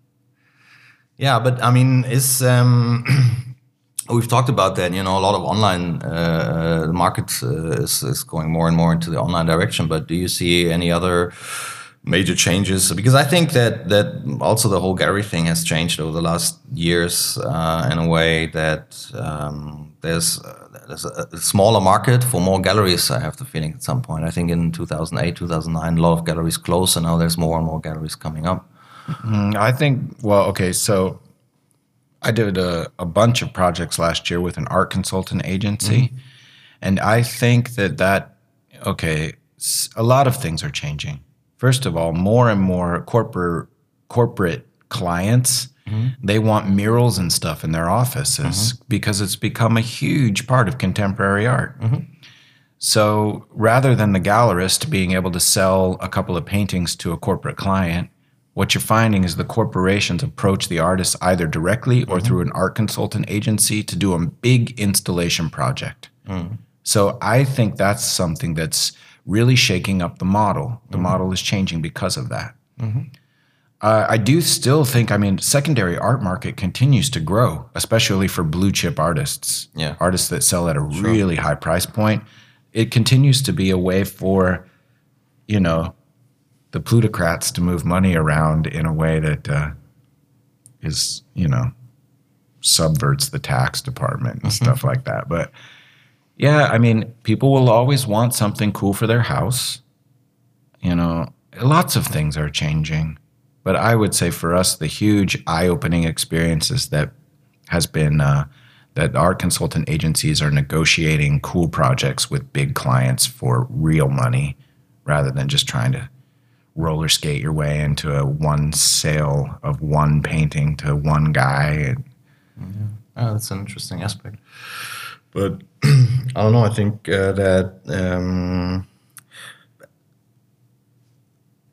[SPEAKER 2] yeah, but I mean, it's... Um, we've talked about that, you know, a lot of online, uh, the market uh, is, is going more and more into the online direction. But do you see any other major changes? Because I think that that also the whole gallery thing has changed over the last years uh, in a way that um, there's uh, there's a, a smaller market for more galleries. I have the feeling at some point. I think in two thousand eight, two thousand nine, a lot of galleries closed, and now there's more and more galleries coming up.
[SPEAKER 3] Mm, I think. Well, okay, so I did a, a bunch of projects last year with an art consultant agency, mm-hmm. and I think that that okay, a lot of things are changing. First of all, more and more corporate corporate clients, mm-hmm. they want murals and stuff in their offices mm-hmm. because it's become a huge part of contemporary art.
[SPEAKER 2] Mm-hmm.
[SPEAKER 3] So rather than the gallerist being able to sell a couple of paintings to a corporate client, what you're finding is the corporations approach the artists either directly or mm-hmm. through an art consultant agency to do a big installation project.
[SPEAKER 2] Mm-hmm.
[SPEAKER 3] So I think that's something that's really shaking up the model. The mm-hmm. model is changing because of that.
[SPEAKER 2] Mm-hmm.
[SPEAKER 3] Uh, I do still think, I mean, secondary art market continues to grow, especially for blue chip artists,
[SPEAKER 2] yeah.
[SPEAKER 3] artists that sell at a sure. really high price point. It continues to be a way for, you know, the plutocrats to move money around in a way that uh, is, you know, subverts the tax department and mm-hmm. stuff like that. But yeah, I mean, people will always want something cool for their house. You know, lots of things are changing. But I would say for us, the huge eye-opening experiences that has been uh, that art consultant agencies are negotiating cool projects with big clients for real money rather than just trying to roller skate your way into a one sale of one painting to one guy.
[SPEAKER 2] Yeah. Oh, that's an interesting aspect. But I don't know. I think uh, that um,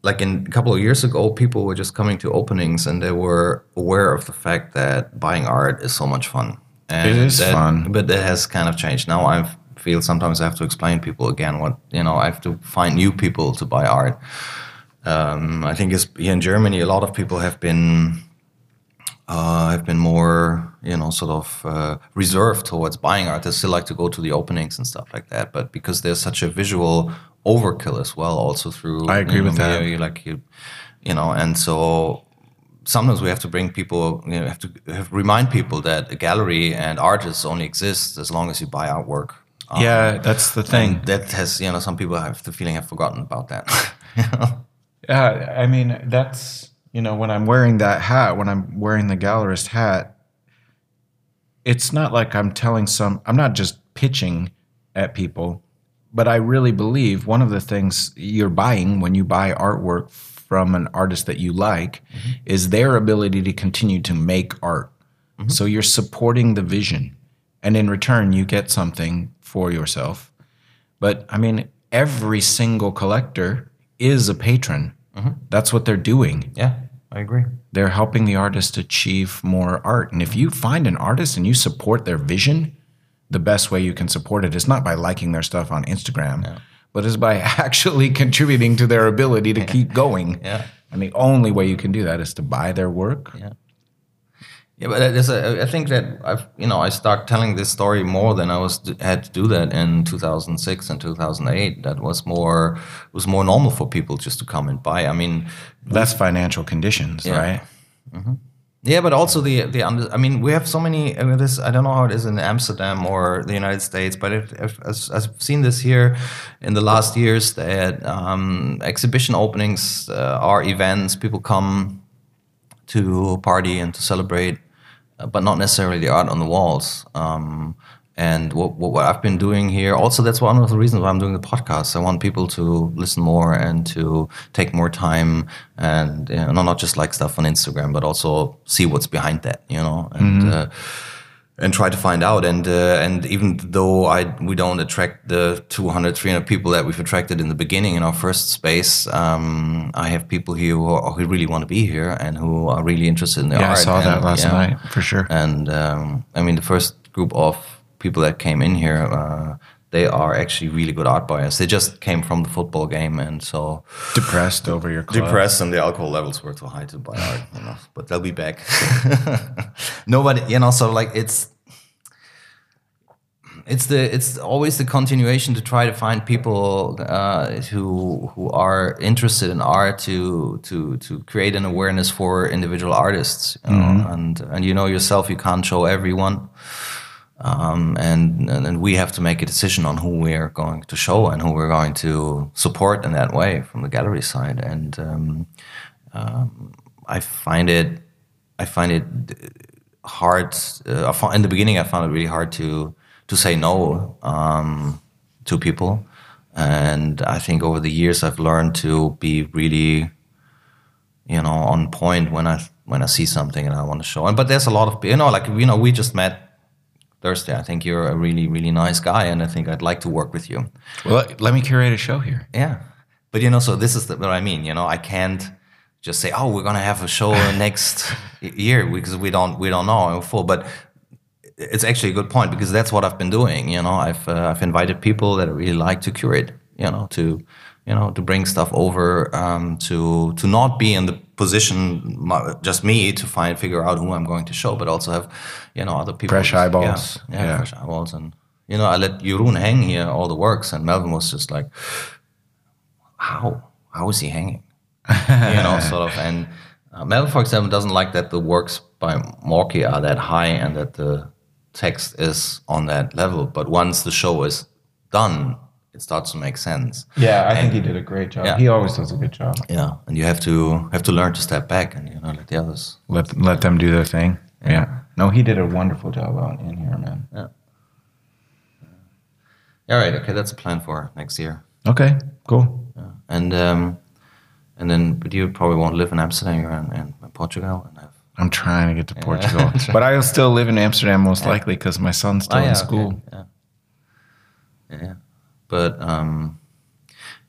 [SPEAKER 2] like in a couple of years ago, people were just coming to openings and they were aware of the fact that buying art is so much fun. And
[SPEAKER 3] It is
[SPEAKER 2] that,
[SPEAKER 3] fun.
[SPEAKER 2] but that has kind of changed. Now I feel sometimes I have to explain to people again what, you know, I have to find new people to buy art. Um, I think it's, here in Germany, a lot of people have been uh, have been more, you know, sort of uh, reserved towards buying art. They still like to go to the openings and stuff like that. But because there's such a visual overkill as well, also through
[SPEAKER 3] I agree
[SPEAKER 2] you know,
[SPEAKER 3] with that.
[SPEAKER 2] media, like you, you know, and so sometimes we have to bring people, you know, have to have, remind people that a gallery and artists only exist as long as you buy artwork. Um,
[SPEAKER 3] Yeah, that's the thing.
[SPEAKER 2] and that has, you know, some people have the feeling have forgotten about that. You know?
[SPEAKER 3] Yeah, I mean, that's, you know, when I'm wearing that hat, when I'm wearing the gallerist hat, it's not like I'm telling some, I'm not just pitching at people, but I really believe one of the things you're buying when you buy artwork from an artist that you like mm-hmm. is their ability to continue to make art. Mm-hmm. So you're supporting the vision, and in return, you get something for yourself. But I mean, every single collector is a patron. Mm-hmm. That's what they're doing.
[SPEAKER 2] Yeah, I agree.
[SPEAKER 3] They're helping the artist achieve more art. And if you find an artist and you support their vision, the best way you can support it is not by liking their stuff on Instagram, yeah. but is by actually contributing to their ability to yeah. keep going.
[SPEAKER 2] Yeah.
[SPEAKER 3] And the only way you can do that is to buy their work.
[SPEAKER 2] Yeah. Yeah, but there's a, I think that I've, you know, I start telling this story more than I was had to do that in two thousand six and two thousand eight. That was more was more normal for people just to come and buy. I mean,
[SPEAKER 3] that's financial conditions,
[SPEAKER 2] yeah.
[SPEAKER 3] right?
[SPEAKER 2] Mm-hmm. Yeah, but also the the I mean, we have so many. I mean, this I don't know how it is in Amsterdam or the United States, but if, if, as, I've seen this here in the last years that um, exhibition openings uh, are events. People come to party and to celebrate. But not necessarily the art on the walls. Um, and what, what, what I've been doing here, also that's one of the reasons why I'm doing the podcast. I want people to listen more and to take more time and, you know, not just like stuff on Instagram, but also see what's behind that, you know, and mm-hmm. uh, and try to find out. And uh, and even though I we don't attract the two hundred, three hundred people that we've attracted in the beginning in our first space, um, I have people here who, are, who really want to be here and who are really interested in the
[SPEAKER 3] yeah,
[SPEAKER 2] art.
[SPEAKER 3] I saw
[SPEAKER 2] and,
[SPEAKER 3] that last
[SPEAKER 2] yeah.
[SPEAKER 3] night, for sure.
[SPEAKER 2] And um, I mean, the first group of people that came in here, uh, they are actually really good art buyers. They just came from the football game, and so
[SPEAKER 3] depressed over your club.
[SPEAKER 2] Depressed, and the alcohol levels were too high to buy art. You know, but they'll be back. Nobody, you know, so like it's it's the it's always the continuation to try to find people uh, who who are interested in art to to to create an awareness for individual artists. You know? Mm-hmm. And and you know yourself, you can't show everyone. Um, and and we have to make a decision on who we're going to show and who we're going to support in that way from the gallery side. And um, um, I find it, I find it hard. Uh, in the beginning, I found it really hard to to say no um, to people. And I think over the years, I've learned to be really, you know, on point when I when I see something and I want to show. And but there's a lot of, you know, like you know, we just met Thursday. I think you're a really, really nice guy, and I think I'd like to work with you.
[SPEAKER 3] Well, let me curate a show here.
[SPEAKER 2] Yeah. But, you know, so this is the, what I mean. You know, I can't just say, oh, we're going to have a show next year because we don't we don't know. I'm full. But it's actually a good point because that's what I've been doing. You know, I've uh, I've invited people that I really like to curate, you know, to, you know, to bring stuff over, um, to to not be in the position, just me, to find figure out who I'm going to show, but also have, you know, other people.
[SPEAKER 3] Fresh eyeballs.
[SPEAKER 2] Yeah, yeah,
[SPEAKER 3] yeah.
[SPEAKER 2] fresh eyeballs. And, you know, I let Jeroen hang here all the works, and Melvin was just like, how? How is he hanging? You know, sort of. And uh, Melvin, for example, doesn't like that the works by Morky are that high and that the text is on that level. But once the show is done, it starts to make sense.
[SPEAKER 3] Yeah, I
[SPEAKER 2] and,
[SPEAKER 3] think he did a great job.
[SPEAKER 2] Yeah.
[SPEAKER 3] He always does a good job.
[SPEAKER 2] Yeah, and you have to have to learn to step back and, you know, let the others
[SPEAKER 3] let let them do their thing. Yeah. yeah. No, he did a wonderful job out in here, man.
[SPEAKER 2] Yeah. All right. Okay, that's a plan for next year.
[SPEAKER 3] Okay. Cool.
[SPEAKER 2] Yeah. And um, and then, but you probably won't live in Amsterdam. You're in, in Portugal, and have.
[SPEAKER 3] I'm trying to get to Portugal, yeah. But I'll still live in Amsterdam most yeah. likely because my son's still
[SPEAKER 2] oh, yeah,
[SPEAKER 3] in school.
[SPEAKER 2] Okay. Yeah. Yeah. But um,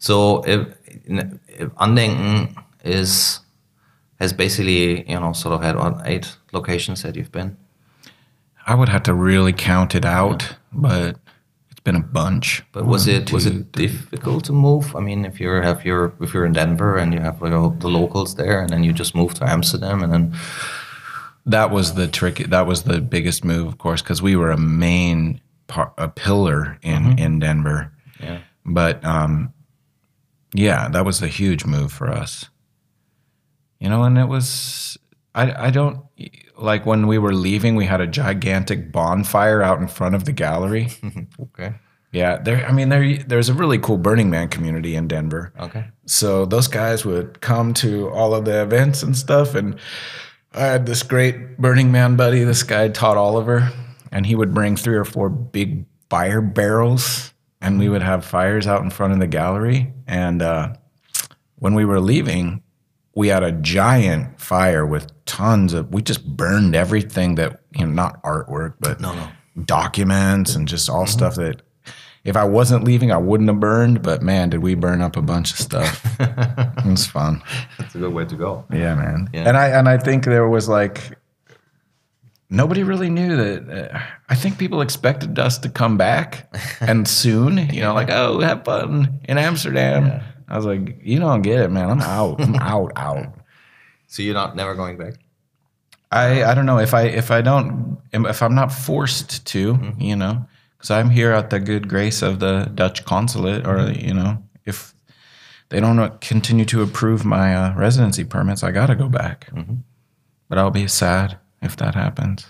[SPEAKER 2] So if, if Andenken is has basically, you know, sort of had what, eight locations that you've been.
[SPEAKER 3] I would have to really count it out, yeah. but it's been a bunch.
[SPEAKER 2] But was One, it two, was it three. difficult to move? I mean, if you have your if you're in Denver and you have like all the locals there, and then you just move to Amsterdam, and then
[SPEAKER 3] that was the trick. That was the biggest move, of course, because we were a main part, a pillar in mm-hmm. in Denver.
[SPEAKER 2] Yeah,
[SPEAKER 3] but um, yeah, that was a huge move for us. You know, and it was, I, I don't, like when we were leaving, we had a gigantic bonfire out in front of the gallery.
[SPEAKER 2] Okay.
[SPEAKER 3] Yeah, there. I mean, there. there's a really cool Burning Man community in Denver.
[SPEAKER 2] Okay.
[SPEAKER 3] So those guys would come to all of the events and stuff, and I had this great Burning Man buddy, this guy, Todd Oliver, and he would bring three or four big fire barrels, and we would have fires out in front of the gallery. And uh, when we were leaving, we had a giant fire with tons of, we just burned everything that, you know, not artwork, but
[SPEAKER 2] no, no.
[SPEAKER 3] documents and just all mm-hmm. stuff that if I wasn't leaving, I wouldn't have burned. But man, did we burn up a bunch of stuff. It was fun.
[SPEAKER 2] That's a good way to go.
[SPEAKER 3] Yeah, man. Yeah. And I and I think there was like, nobody really knew that. Uh, I think people expected us to come back and soon, you know, like, oh, have fun in Amsterdam. Yeah. I was like, you don't get it, man. I'm out. I'm out, out.
[SPEAKER 2] So you're not never going back?
[SPEAKER 3] I, I don't know if I if I don't if I'm not forced to, mm-hmm. you know, because I'm here at the good grace of the Dutch consulate, or mm-hmm. you know, if they don't continue to approve my uh, residency permits, I gotta go back.
[SPEAKER 2] Mm-hmm.
[SPEAKER 3] But I'll be sad if that happens.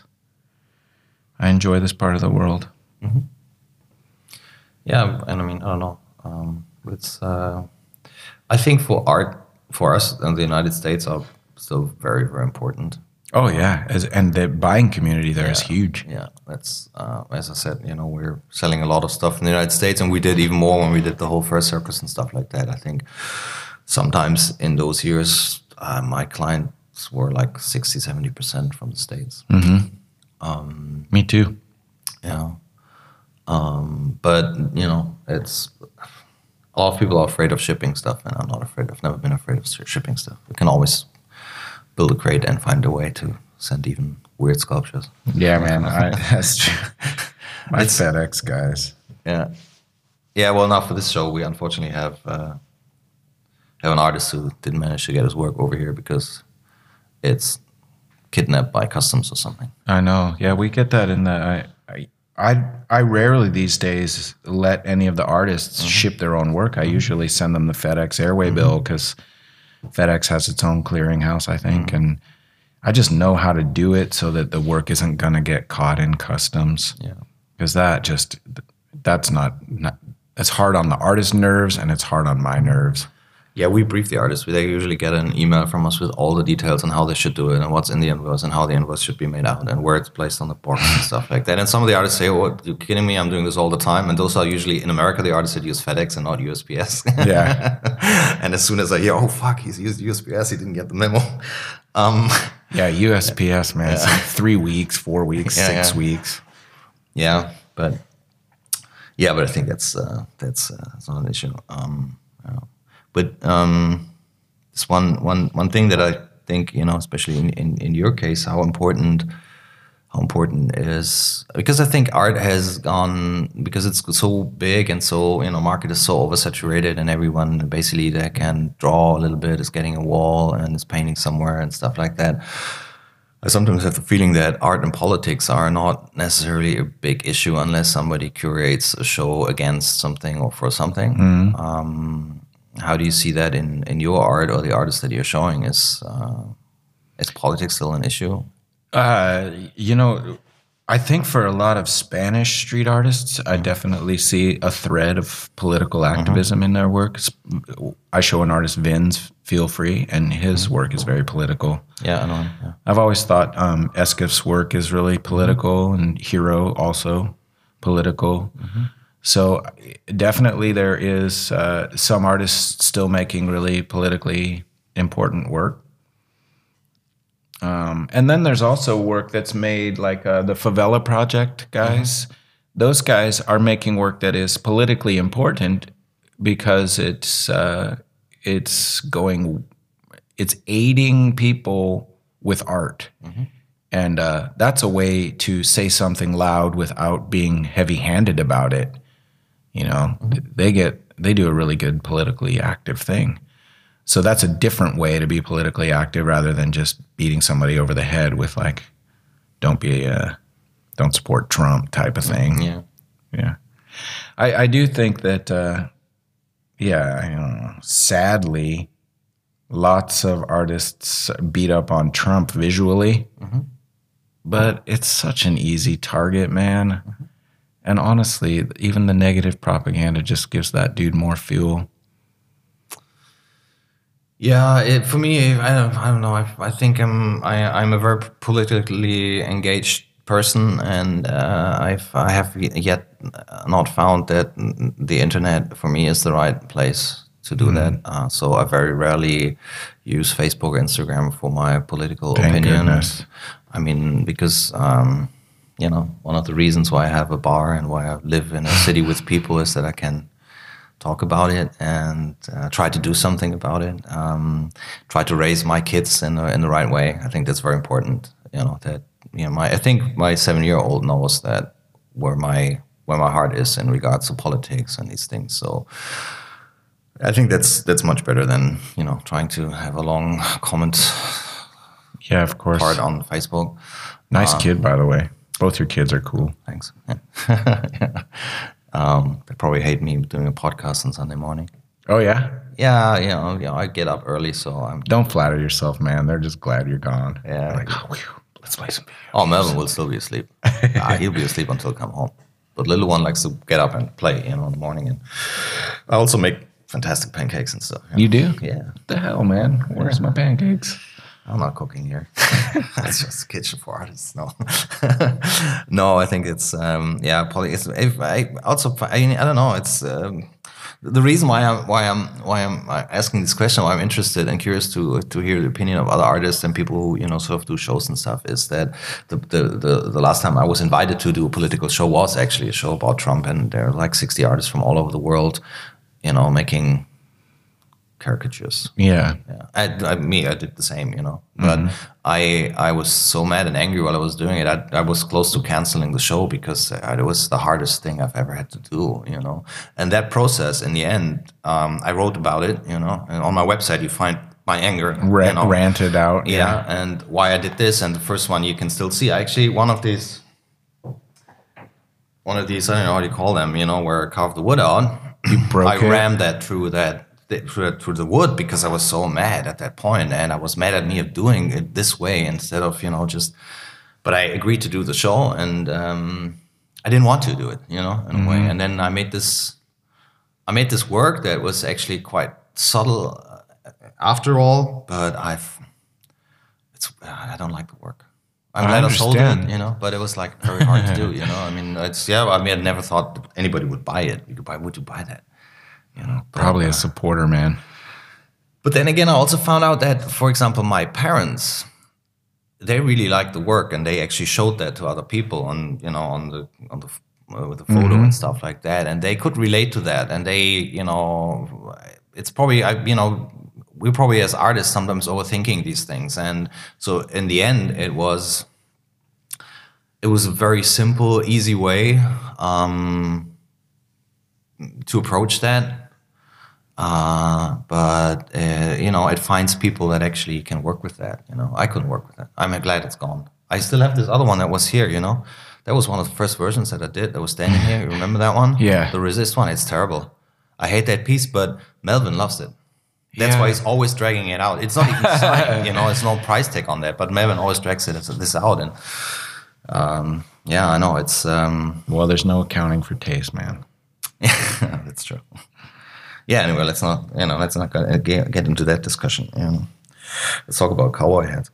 [SPEAKER 3] I enjoy this part of the world.
[SPEAKER 2] Mm-hmm. Yeah, and I mean, I don't know. Um, it's. Uh, I think for art, for us in the United States, are still very, very important.
[SPEAKER 3] Oh yeah, as, and the buying community there
[SPEAKER 2] yeah,
[SPEAKER 3] is huge.
[SPEAKER 2] Yeah, that's uh, as I said. You know, we're selling a lot of stuff in the United States, and we did even more when we did the whole Fair Circus and stuff like that. I think sometimes in those years, uh, my clients were like sixty, seventy percent from the States.
[SPEAKER 3] Mm-hmm.
[SPEAKER 2] Um,
[SPEAKER 3] Me too.
[SPEAKER 2] Yeah, um, but you know, it's. A lot of people are afraid of shipping stuff, and I'm not afraid. I've never been afraid of shipping stuff. We can always build a crate and find a way to send even weird sculptures.
[SPEAKER 3] Yeah, man, I, that's true. My it's, FedEx guys.
[SPEAKER 2] Yeah, yeah. Well, now for this show, we unfortunately have uh, have an artist who didn't manage to get his work over here because it's kidnapped by customs or something.
[SPEAKER 3] I know. Yeah, we get that in the. I, I, I I rarely these days let any of the artists mm-hmm. ship their own work. I mm-hmm. usually send them the FedEx airway mm-hmm. bill because FedEx has its own clearinghouse, I think, mm-hmm. and I just know how to do it so that the work isn't going to get caught in customs.
[SPEAKER 2] Yeah,
[SPEAKER 3] because that just that's not, not it's hard on the artist's nerves and it's hard on my nerves.
[SPEAKER 2] Yeah, we brief the artists. They usually get an email from us with all the details on how they should do it and what's in the invoice and how the invoice should be made out and where it's placed on the box and stuff like that. And some of the artists say, "Oh, what, you kidding me? I'm doing this all the time." And those are usually in America the artists that use FedEx and not U S P S.
[SPEAKER 3] Yeah.
[SPEAKER 2] And as soon as I hear, "Oh fuck, he's used U S P S," he didn't get the memo. Um,
[SPEAKER 3] yeah, U S P S, man. Yeah. It's like three weeks, four weeks, yeah, six
[SPEAKER 2] yeah.
[SPEAKER 3] weeks.
[SPEAKER 2] Yeah, but yeah, but I think that's uh, that's uh, that's not an issue. Um, you know. But um, it's one, one, one thing that I think, you know, especially in, in, in your case, how important how important is, because I think art has gone, because it's so big and so, you know, market is so oversaturated and everyone basically that can draw a little bit is getting a wall and is painting somewhere and stuff like that. I sometimes have the feeling that art and politics are not necessarily a big issue unless somebody curates a show against something or for something.
[SPEAKER 3] Mm-hmm.
[SPEAKER 2] Um, How do you see that in, in your art or the artists that you're showing? Is uh, is politics still an issue?
[SPEAKER 3] Uh, you know, I think for a lot of Spanish street artists, I definitely see a thread of political activism mm-hmm. in their work. I show an artist, Vins, Feel Free, and his mm-hmm. work is very political.
[SPEAKER 2] Yeah, I know. Yeah.
[SPEAKER 3] I've always thought um, Eskif's work is really political, mm-hmm. and Hero also political. Mm-hmm. So definitely there is uh, some artists still making really politically important work. Um, and then there's also work that's made like uh, the Favela Project guys. Mm-hmm. Those guys are making work that is politically important, because it's uh, it's going, it's aiding people with art. Mm-hmm. And uh, that's a way to say something loud without being heavy-handed about it. You know, mm-hmm. they get they do a really good politically active thing. So that's a different way to be politically active rather than just beating somebody over the head with like, don't be a, don't support Trump type of thing.
[SPEAKER 2] Yeah,
[SPEAKER 3] yeah. I, I do think that, uh, yeah, I don't know, sadly, lots of artists beat up on Trump visually, mm-hmm. but it's such an easy target, man. Mm-hmm. And honestly, even the negative propaganda just gives that dude more fuel.
[SPEAKER 2] Yeah, it, for me, I don't, I don't know. I, I think I'm I, I'm a very politically engaged person, and uh, I've I have yet not found that the internet for me is the right place to do mm. that. Uh, so I very rarely use Facebook or Instagram for my political
[SPEAKER 3] Thank
[SPEAKER 2] opinion.
[SPEAKER 3] Goodness.
[SPEAKER 2] I mean, because um, you know, one of the reasons why I have a bar and why I live in a city with people is that I can talk about it and uh, try to do something about it. Um, try to raise my kids in the, in the right way. I think that's very important. You know that you know my I think my seven year old knows that where my where my heart is in regards to politics and these things. So I think that's that's much better than you know trying to have a long comment.
[SPEAKER 3] Yeah, of course.
[SPEAKER 2] Part on Facebook.
[SPEAKER 3] Nice
[SPEAKER 2] um,
[SPEAKER 3] kid, by the way. Both your kids are cool.
[SPEAKER 2] Thanks. Yeah. yeah. Um, they probably hate me doing a podcast on Sunday morning.
[SPEAKER 3] Oh yeah,
[SPEAKER 2] yeah. You know, you know, I get up early, so I'm.
[SPEAKER 3] Don't flatter yourself, man. They're just glad you're gone.
[SPEAKER 2] Yeah.
[SPEAKER 3] Like, oh, whew, let's play some video.
[SPEAKER 2] Oh, Melvin will still be asleep. uh, he'll be asleep until I come home. But little one likes to get up and play, you know, in the morning. And I also make fantastic pancakes and stuff.
[SPEAKER 3] You, know? You do?
[SPEAKER 2] Yeah.
[SPEAKER 3] What the hell, man? Where's
[SPEAKER 2] yeah.
[SPEAKER 3] my pancakes?
[SPEAKER 2] I'm not cooking here. It's just a kitchen for artists. No, no. I think it's um, yeah. Probably. It's, if I also I, I don't know. It's um, the reason why I'm why I'm why I'm asking this question. Why I'm interested and curious to to hear the opinion of other artists and people who you know sort of do shows and stuff. Is that the the the, the last time I was invited to do a political show was actually a show about Trump, and there are like sixty artists from all over the world, you know, making caricatures.
[SPEAKER 3] Yeah,
[SPEAKER 2] yeah. I, I, me, I did the same, you know. But mm-hmm. I, I was so mad and angry while I was doing it. I, I was close to canceling the show because it was the hardest thing I've ever had to do, you know. And that process, in the end, um, I wrote about it, you know. And on my website, you find my anger,
[SPEAKER 3] Rant,
[SPEAKER 2] you know,
[SPEAKER 3] ranted out,
[SPEAKER 2] yeah,
[SPEAKER 3] yeah,
[SPEAKER 2] and why I did this. And the first one you can still see. Actually, one of these, one of these, I don't know how you call them, you know, where I carved the wood out.
[SPEAKER 3] You broke
[SPEAKER 2] I
[SPEAKER 3] it.
[SPEAKER 2] rammed that through that. Through the wood because I was so mad at that point, and I was mad at me of doing it this way instead of you know just. But I agreed to do the show, and um, I didn't want to do it, you know, in mm-hmm. a way. And then I made this, I made this work that was actually quite subtle, uh, after all. But I've, it's I don't like the work. I'm glad I sold it, you know, but it was like very hard to do, you know. I mean, it's yeah. I mean, I never thought anybody would buy it. You could buy, would you buy that? You know,
[SPEAKER 3] probably
[SPEAKER 2] but, uh,
[SPEAKER 3] a supporter, man.
[SPEAKER 2] But then again, I also found out that, for example, my parents, they really liked the work, and they actually showed that to other people on, you know, on the on the uh, with the photo mm-hmm. and stuff like that, and they could relate to that, and they, you know, it's probably, I, you know, we're probably as artists sometimes overthinking these things, and so in the end, it was, it was a very simple, easy way um, to approach that. Uh, but, uh, you know, it finds people that actually can work with that, you know. I couldn't work with that. I'm glad it's gone. I still have this other one that was here, you know. That was one of the first versions that I did that was standing here. You remember that one?
[SPEAKER 3] Yeah.
[SPEAKER 2] The Resist one. It's terrible. I hate that piece, but Melvin loves it. That's
[SPEAKER 3] yeah.
[SPEAKER 2] why he's always dragging it out. It's not even signed, you know. There's no price tag on that, but Melvin always drags it this out. And, um, yeah, I know. It's... Um,
[SPEAKER 3] well, there's no accounting for taste, man.
[SPEAKER 2] That's true. Yeah, anyway, let's not, you know, let's not get, get into that discussion. You know. Let's talk about cowboy hats.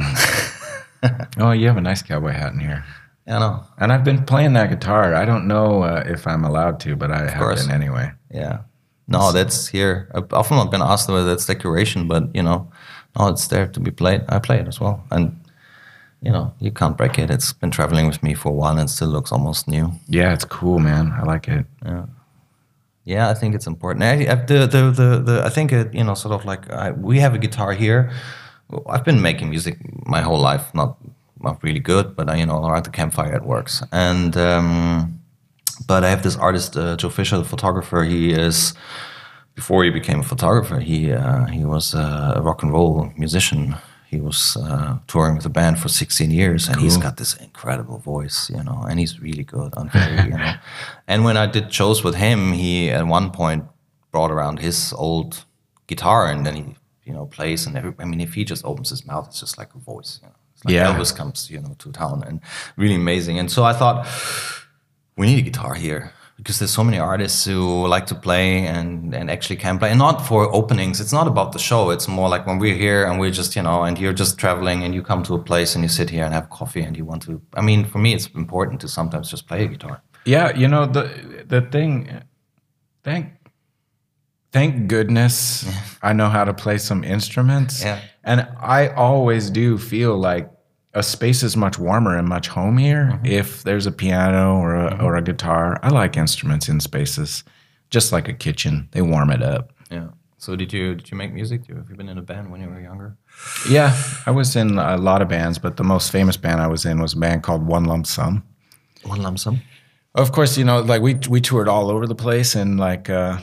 [SPEAKER 3] Oh, you have a nice cowboy hat in here.
[SPEAKER 2] Yeah, I know.
[SPEAKER 3] And I've been playing that guitar. I don't know uh, if I'm allowed to, but I
[SPEAKER 2] of
[SPEAKER 3] have
[SPEAKER 2] course.
[SPEAKER 3] been anyway.
[SPEAKER 2] Yeah. No, that's here. I've often not been asked whether that's decoration, but, you know, no, it's there to be played. I play it as well. And, you know, you can't break it. It's been traveling with me for a while and it still looks almost new.
[SPEAKER 3] Yeah, it's cool, man. I like it.
[SPEAKER 2] Yeah. Yeah, I think it's important. I, I, the, the, the, the, I think, it, you know, sort of like I, we have a guitar here. I've been making music my whole life, not not really good, but, uh, you know, around the campfire it works. And, um, but I have this artist, uh, Joe Fisher, the photographer. He is, before he became a photographer, he, uh, he was a rock and roll musician. He was uh, touring with a band for sixteen years, and cool. He's got this incredible voice, you know, and he's really good on very, you know. And when I did shows with him, he at one point brought around his old guitar, and then he, you know, plays. And every, I mean, if he just opens his mouth, it's just like a voice. You know? It's like
[SPEAKER 3] yeah.
[SPEAKER 2] Elvis comes, you know, to town, and really amazing. And so I thought, we need a guitar here. Because there's so many artists who like to play and, and actually can play. And not for openings. It's not about the show. It's more like when we're here and we're just, you know, and you're just traveling and you come to a place and you sit here and have coffee and you want to... I mean, for me, it's important to sometimes just play a guitar.
[SPEAKER 3] Yeah, you know, the the thing... Thank, thank goodness yeah. I know how to play some instruments.
[SPEAKER 2] Yeah.
[SPEAKER 3] And I always do feel like a space is much warmer and much homier mm-hmm. if there's a piano or a, mm-hmm. or a guitar. I like instruments in spaces, just like a kitchen. They warm it up.
[SPEAKER 2] Yeah. So did you did you make music? Have you been in a band when you were younger?
[SPEAKER 3] Yeah, I was in a lot of bands, but the most famous band I was in was a band called One Lump Sum.
[SPEAKER 2] One Lump Sum?
[SPEAKER 3] Of course, you know, like we we toured all over the place, and like, uh,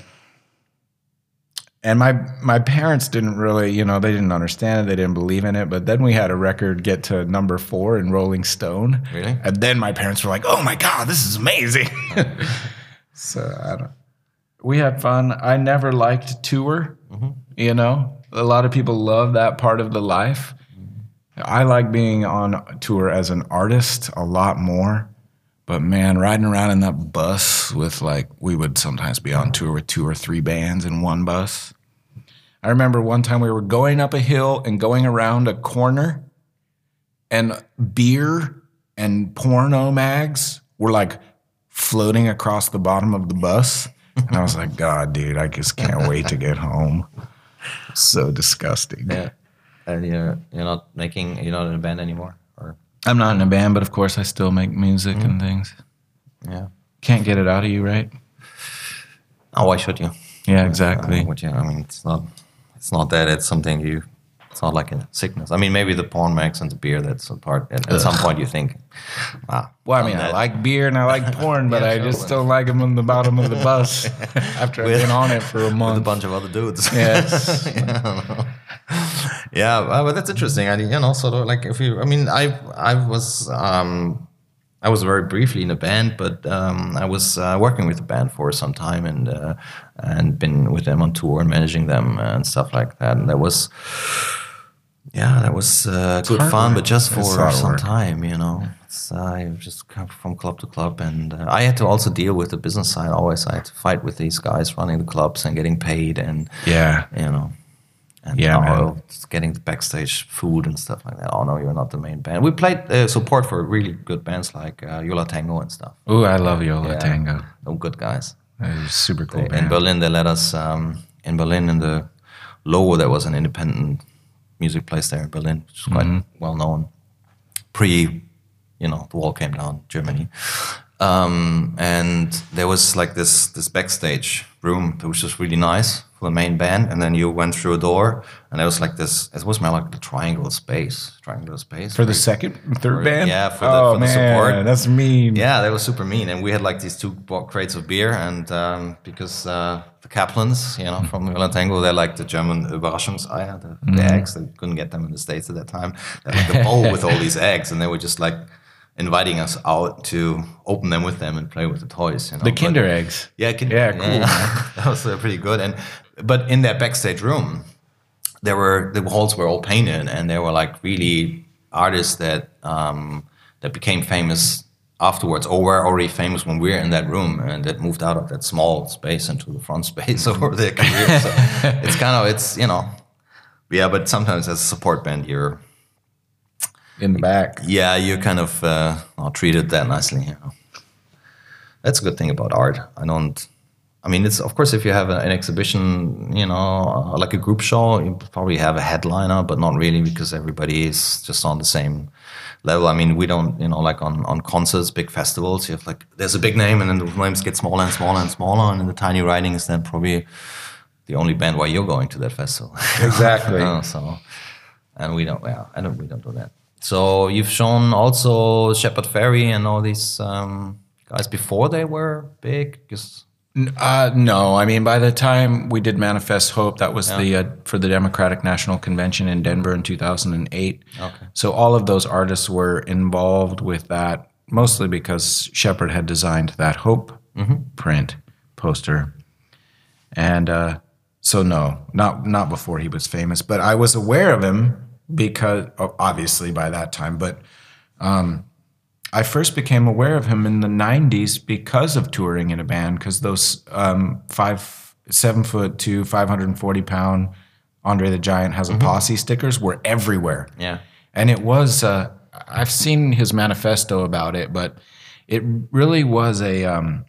[SPEAKER 3] and my my parents didn't really, you know, they didn't understand it, they didn't believe in it. But then we had a record get to number four in Rolling Stone,
[SPEAKER 2] really,
[SPEAKER 3] and then my parents were like, "Oh my God, this is amazing!" So I don't. We had fun. I never liked tour. Mm-hmm. You know, a lot of people love that part of the life. Mm-hmm. I like being on tour as an artist a lot more. But man, riding around in that bus with like, we would sometimes be on tour with two or three bands in one bus. I remember one time we were going up a hill and going around a corner, and beer and porno mags were like floating across the bottom of the bus. And I was like, God, dude, I just can't wait to get home. So disgusting.
[SPEAKER 2] Yeah. And you're, you're not making, you're not in a band anymore? Or?
[SPEAKER 3] I'm not in a band, but of course I still make music mm. and things.
[SPEAKER 2] Yeah.
[SPEAKER 3] Can't get it out of you, right?
[SPEAKER 2] Oh, why should you?
[SPEAKER 3] Yeah, exactly.
[SPEAKER 2] Uh, what you, I mean, it's not, it's not that. It's something you, it's not like a sickness. I mean, maybe the porn mags and the beer, that's a part. At, at some point you think, wow.
[SPEAKER 3] Well, I mean, that. I like beer and I like porn, but yeah, I sure, just don't like them on the bottom of the bus after I've been on it for a month.
[SPEAKER 2] With a bunch of other dudes.
[SPEAKER 3] Yes.
[SPEAKER 2] yeah. Yeah, uh, but that's interesting. I, you know, sort of like if you, I mean, I, I was, um, I was very briefly in a band, but um, I was uh, working with a band for some time and uh, and been with them on tour and managing them and stuff like that. And that was, yeah, that was uh, good fun, but just for some time, you know. It's, uh, I just come from club to club, and uh, I had to also deal with the business side. Always, I had to fight with these guys running the clubs and getting paid, and
[SPEAKER 3] yeah,
[SPEAKER 2] you know. And
[SPEAKER 3] yeah,
[SPEAKER 2] oh, getting the backstage food and stuff like that. Oh no, you're not the main band. We played uh, support for really good bands like uh, Yo La Tengo and stuff.
[SPEAKER 3] Oh, I love Yo La yeah. Tengo.
[SPEAKER 2] Oh, good guys.
[SPEAKER 3] Super cool
[SPEAKER 2] they,
[SPEAKER 3] band.
[SPEAKER 2] In Berlin, they let us. Um, in Berlin, in the Logo, there was an independent music place there in Berlin, which is quite mm-hmm. well known. Pre, you know, the wall came down, Germany. Um, and there was like this this backstage room that was just really nice for the main band, and then you went through a door, and there was like this. It was more like the triangle space, triangular space
[SPEAKER 3] for the second, third
[SPEAKER 2] for,
[SPEAKER 3] band.
[SPEAKER 2] Yeah, for
[SPEAKER 3] oh,
[SPEAKER 2] the, for
[SPEAKER 3] man,
[SPEAKER 2] the support.
[SPEAKER 3] That's mean.
[SPEAKER 2] Yeah, that was super mean, and we had like these two crates of beer, and um, because uh, the Kaplans, you know, from Yo La Tengo, they're like the German Überraschungseier, the, mm. the eggs. They couldn't get them in the States at that time. They had like a bowl with all these eggs, and they were just like inviting us out to open them with them and play with the toys. You know?
[SPEAKER 3] The Kinder
[SPEAKER 2] but,
[SPEAKER 3] eggs.
[SPEAKER 2] Yeah, kind-
[SPEAKER 3] yeah, cool.
[SPEAKER 2] Yeah. That was uh, pretty good. And but in that backstage room, there were the walls were all painted, and there were like really artists that um, that became famous afterwards, or were already famous when we were in that room, and that moved out of that small space into the front space over their career. So it's kind of it's you know, yeah. But sometimes as a support band, you're
[SPEAKER 3] in the back.
[SPEAKER 2] Yeah, you're kind of uh, not treated that nicely. You know, that's a good thing about art. I don't, I mean, it's of course if you have a, an exhibition, you know, like a group show, you probably have a headliner, but not really because everybody is just on the same level. I mean, we don't, you know, like on, on concerts, big festivals, you have like, there's a big name and then the names get smaller and smaller and smaller. And then the tiny writing is then probably the only band why you're going to that festival.
[SPEAKER 3] Exactly.
[SPEAKER 2] You know, so, and we don't, yeah, I don't, we don't do that. So you've shown also Shepard Fairey and all these um, guys before they were big? Because
[SPEAKER 3] Uh, no, I mean, by the time we did Manifest Hope, that was
[SPEAKER 2] Yeah.
[SPEAKER 3] the uh, for the Democratic National Convention in Denver in two thousand eight.
[SPEAKER 2] Okay.
[SPEAKER 3] So all of those artists were involved with that, mostly because Shepard had designed that Hope print poster. And uh, so no, not not before he was famous, but I was aware of him because, obviously by that time, but um, I first became aware of him in the nineties because of touring in a band, because those um, five, seven foot two, five hundred forty pound Andre the Giant Has a Posse stickers were everywhere.
[SPEAKER 2] Yeah.
[SPEAKER 3] And it was, uh, I've seen his manifesto about it, but it really was a, um,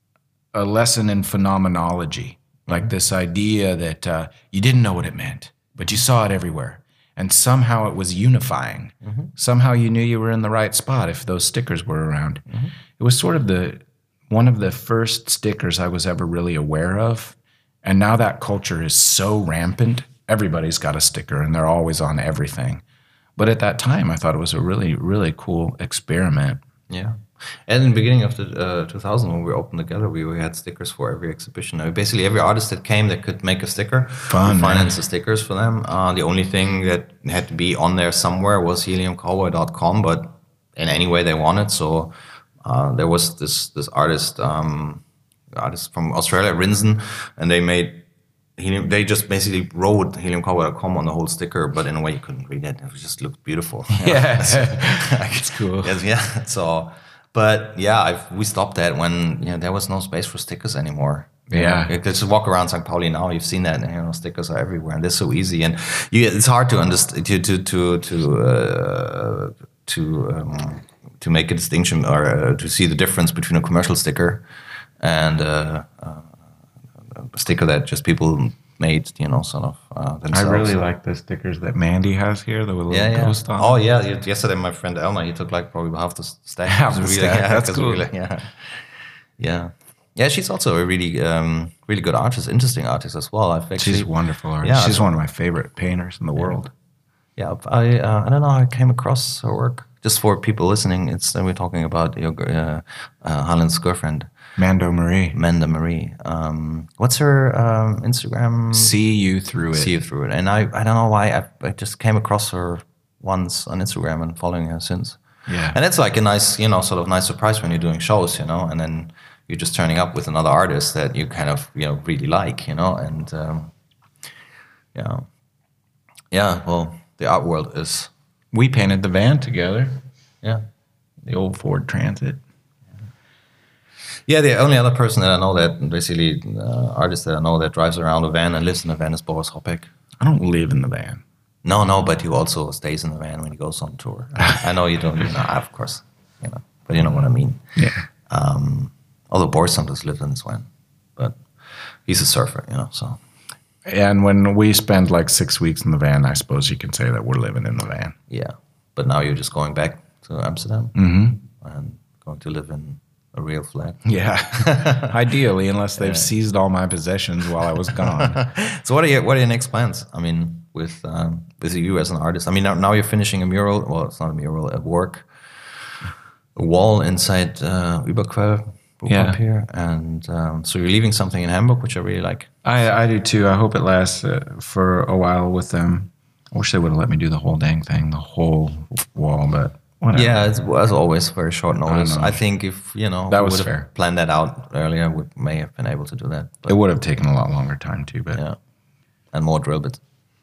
[SPEAKER 3] a lesson in phenomenology, like this idea that uh, you didn't know what it meant, but you saw it everywhere. And somehow it was unifying. Mm-hmm. Somehow you knew you were in the right spot if those stickers were around. Mm-hmm. It was sort of the one of the first stickers I was ever really aware of. And now that culture is so rampant. Everybody's got a sticker and they're always on everything. But at that time, I thought it was a really, really cool experiment.
[SPEAKER 2] Yeah. And in the beginning of the uh, two thousand, when we opened together, we, we had stickers for every exhibition. I mean, basically, every artist that came that could make a sticker,
[SPEAKER 3] Fun,
[SPEAKER 2] we financed
[SPEAKER 3] man.
[SPEAKER 2] the stickers for them. Uh, the only thing that had to be on there somewhere was helium cowboy dot com, but in any way they wanted. So uh, there was this this artist, um, artist from Australia, Rinzen, and they made helium. They just basically wrote helium cowboy dot com on the whole sticker, but in a way you couldn't read it. It just looked beautiful.
[SPEAKER 3] Yeah, it's cool.
[SPEAKER 2] Yes, yeah. So. But yeah, I've, we stopped that when you know, there was no space for stickers anymore. You
[SPEAKER 3] Yeah,
[SPEAKER 2] know, you could just walk around Saint Pauli now. You've seen that. You know, stickers are everywhere, and they're so easy. And you, it's hard to understand to to to to uh, to um, to make a distinction or uh, to see the difference between a commercial sticker and uh, uh, a sticker that just people made. You know, sort of uh,
[SPEAKER 3] I
[SPEAKER 2] themselves.
[SPEAKER 3] really like the stickers that Mandy has here, the little
[SPEAKER 2] Yeah, yeah.
[SPEAKER 3] ghost on.
[SPEAKER 2] Oh, yeah. Yesterday, my friend Elmer, he took like probably half the stack.
[SPEAKER 3] Half the
[SPEAKER 2] Really-
[SPEAKER 3] stack.
[SPEAKER 2] yeah,
[SPEAKER 3] That's
[SPEAKER 2] 'cause
[SPEAKER 3] cool.
[SPEAKER 2] really- yeah, yeah, yeah. She's also a really, um, really good artist, interesting artist as well. I've actually,
[SPEAKER 3] She's a wonderful artist.
[SPEAKER 2] Yeah,
[SPEAKER 3] She's
[SPEAKER 2] so-
[SPEAKER 3] one of my favorite painters in the world.
[SPEAKER 2] Yeah, I, uh, I don't know how I came across her work. Just for people listening, it's uh, we're talking about your uh, uh, Helen's girlfriend,
[SPEAKER 3] Mando Marie.
[SPEAKER 2] Manda Marie. Um, what's her um, Instagram?
[SPEAKER 3] See you through it.
[SPEAKER 2] See you through it. And I, I don't know why I, I just came across her once on Instagram and following her since.
[SPEAKER 3] Yeah.
[SPEAKER 2] And it's like a nice, you know, sort of nice surprise when you're doing shows, you know, and then you're just turning up with another artist that you kind of, you know, really like, you know, and um, yeah, yeah. Well, the art world is,
[SPEAKER 3] We painted the van together,
[SPEAKER 2] yeah.
[SPEAKER 3] the old Ford Transit.
[SPEAKER 2] Yeah, the only other person that I know that basically uh, artist that I know that drives around a van and lives in a van is Boris Hoppek.
[SPEAKER 3] I don't live in the van.
[SPEAKER 2] No, no, but he also stays in the van when he goes on tour. I know you don't, you know, of course, you know, but you know what I mean.
[SPEAKER 3] Yeah.
[SPEAKER 2] Um, although Boris sometimes lives in his van, but he's a surfer, you know, so.
[SPEAKER 3] And when we spend like six weeks in the van, I suppose you can say that we're living in the van.
[SPEAKER 2] Yeah, but now you're just going back to Amsterdam
[SPEAKER 3] Mm-hmm.
[SPEAKER 2] and going to live in a real flat.
[SPEAKER 3] Yeah. Ideally, unless they've seized all my possessions while I was gone.
[SPEAKER 2] So what are your what are your next plans? I mean, with um, with you as an artist. I mean, now, now you're finishing a mural. Well, it's not a mural, a work, a wall inside uh, Überquell book
[SPEAKER 3] Yeah.
[SPEAKER 2] up here, and um, so you're leaving something in Hamburg, which I really like.
[SPEAKER 3] I, I do too. I hope it lasts uh, for a while with them. I wish they would have let me do the whole dang thing, the whole wall, but whatever.
[SPEAKER 2] Yeah, it's, as always, very short notice. I,
[SPEAKER 3] know.
[SPEAKER 2] think if you know
[SPEAKER 3] That
[SPEAKER 2] we
[SPEAKER 3] was
[SPEAKER 2] would have
[SPEAKER 3] fair.
[SPEAKER 2] planned that out earlier, we may have been able to do that. But
[SPEAKER 3] It would have taken a lot longer time too, but
[SPEAKER 2] yeah, and more drill bits.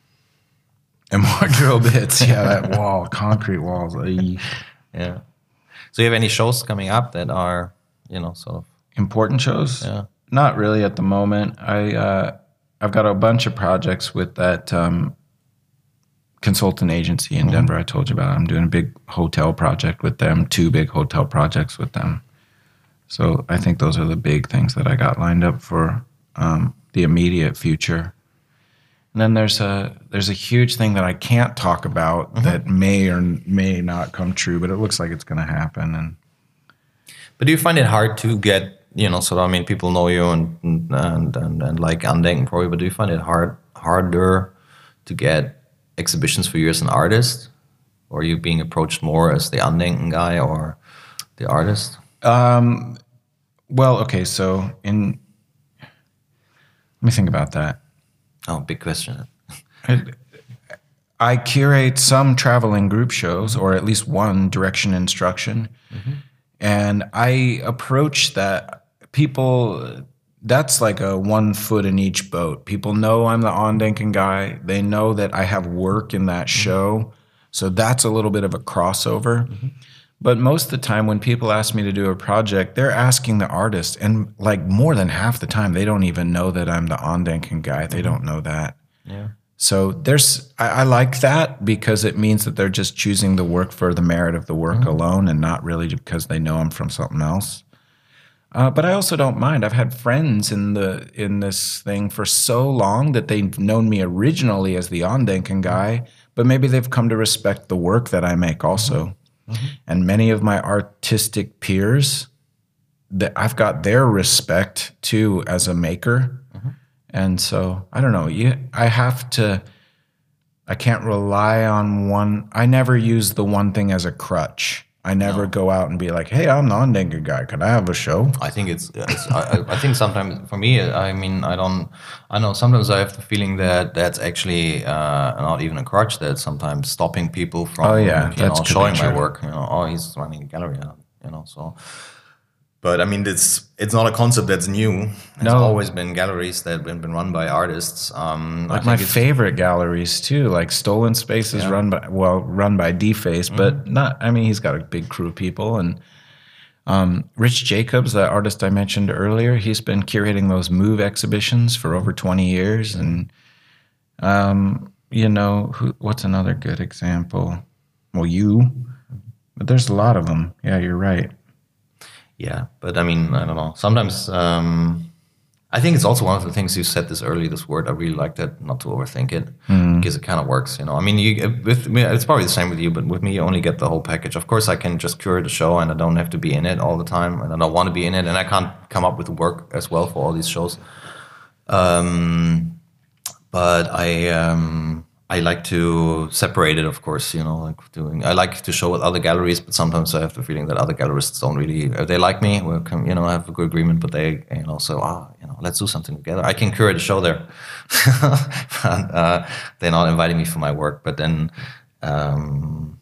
[SPEAKER 3] and more drill bits. Yeah, that wall, concrete walls. Ay.
[SPEAKER 2] Yeah. So you have any shows coming up that are, you know, sort of
[SPEAKER 3] Important shows?
[SPEAKER 2] Yeah.
[SPEAKER 3] Not really at the moment. I uh, I've got a bunch of projects with that um, consultant agency in Denver I told you about. I'm doing a big hotel project with them, two big hotel projects with them. So I think those are the big things that I got lined up for um, the immediate future. And then there's a there's a huge thing that I can't talk about mm-hmm. that may or may not come true, but it looks like it's going to happen. And
[SPEAKER 2] but do you find it hard to get, you know, so I mean, people know you and and and, and like Andenken probably, but do you find it hard harder to get exhibitions for you as an artist, or are you being approached more as the Andenken guy or the artist?
[SPEAKER 3] Um, well, okay, so in let me think about that.
[SPEAKER 2] Oh, big question.
[SPEAKER 3] I curate some traveling group shows, or at least one direction instruction. Mm-hmm. And I approach that people, that's like a one foot in each boat. People know I'm the Andenken guy. They know that I have work in that mm-hmm. show. So that's a little bit of a crossover. Mm-hmm. But most of the time when people ask me to do a project, they're asking the artist. And like more than half the time, they don't even know that I'm the Andenken guy. They mm-hmm. don't know that.
[SPEAKER 2] Yeah.
[SPEAKER 3] So there's, I, I like that because it means that they're just choosing the work for the merit of the work mm-hmm. alone and not really because they know I'm from something else. Uh, but I also don't mind. I've had friends in the in this thing for so long that they've known me originally as the Andenken guy, but maybe they've come to respect the work that I make also. Mm-hmm. And many of my artistic peers, that I've got their respect too as a maker. Mm-hmm. And so, I don't know, you, I have to, I can't rely on one, I never use the one thing as a crutch. I never no. go out and be like, hey, I'm the Andenken guy. Can I have a show?
[SPEAKER 2] I think it's, it's I, I think sometimes for me, I mean, I don't, I know sometimes I have the feeling that that's actually uh, not even a crutch, that's sometimes stopping people from
[SPEAKER 3] oh, yeah,
[SPEAKER 2] you know, showing my work. You know, oh, he's running a gallery, you know, so. But I mean, it's it's not a concept that's new. It's no. always been galleries that have been, been run by artists. Um,
[SPEAKER 3] like my favorite galleries too, like Stolen Space is yeah. run by well run by Deface, mm-hmm. but not. I mean, he's got a big crew of people, and um, Rich Jacobs, the artist I mentioned earlier, he's been curating those Move exhibitions for over twenty years, and um, you know, who, what's another good example? Well, you, but there's a lot of them. Yeah, you're right.
[SPEAKER 2] Yeah, but I mean, I don't know. Sometimes um, I think it's also one of the things you said this early. This word, I really like that. Not to overthink it, mm. because it kind of works. You know, I mean, you with me, it's probably the same with you, but with me, you only get the whole package. Of course, I can just curate a show, and I don't have to be in it all the time, and I don't want to be in it, and I can't come up with work as well for all these shows. Um, but I. Um, I like to separate it, of course, you know, like doing, I like to show with other galleries, but sometimes I have the feeling that other gallerists don't really, they like me, we can, you know, have a good agreement, but they, you know, so, ah, you know, let's do something together. I can curate a show there. but, uh, they're not inviting me for my work, but then, um,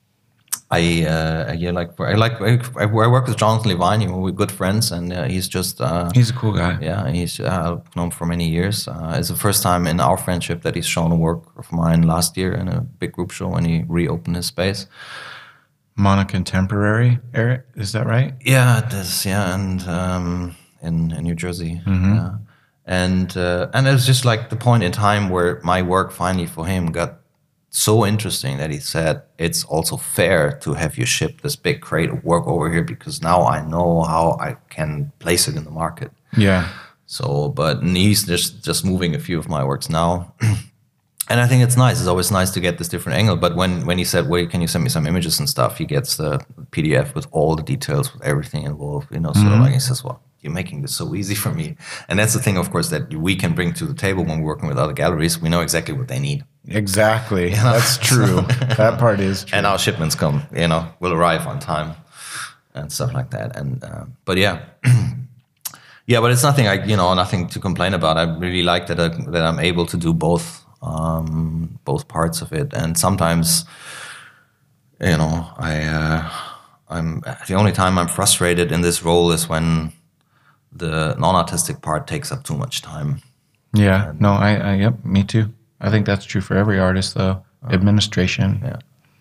[SPEAKER 2] I, uh, yeah, like, I like, I, I work with Jonathan Levine, you know, we're good friends, and uh, he's just, uh,
[SPEAKER 3] he's a cool guy.
[SPEAKER 2] Yeah, he's, uh, I've known him for many years. Uh, it's the first time in our friendship that he's shown a work of mine last year in a big group show when he reopened his space.
[SPEAKER 3] Mono Contemporary, Eric, is that right?
[SPEAKER 2] Yeah, it is, yeah, and, um, in, in New Jersey,
[SPEAKER 3] mm-hmm.
[SPEAKER 2] yeah. And, uh, and it was just like the point in time where my work finally for him got so interesting that he said, it's also fair to have you ship this big crate of work over here because now I know how I can place it in the market.
[SPEAKER 3] Yeah.
[SPEAKER 2] So, but he's just, just moving a few of my works now. And I think it's nice. It's always nice to get this different angle. But when, when he said, wait, can you send me some images and stuff? He gets the P D F with all the details, with everything involved, you know, sort mm-hmm. of like, he says, well, you're making this so easy for me. And that's the thing, of course, that we can bring to the table when we're working with other galleries. We know exactly what they need.
[SPEAKER 3] Exactly. You know? That's true. That part is true.
[SPEAKER 2] And our shipments come, you know, will arrive on time and stuff like that. And, uh, but yeah. yeah, but it's nothing, I, you know, nothing to complain about. I really like that, I, that I'm able to do both, um, both parts of it. And sometimes, you know, I, uh, I'm, the only time I'm frustrated in this role is when the non-artistic part takes up too much time.
[SPEAKER 3] Yeah, and, no, I, I, yep, me too. I think that's true for every artist, though. Uh, Administration.
[SPEAKER 2] Yeah.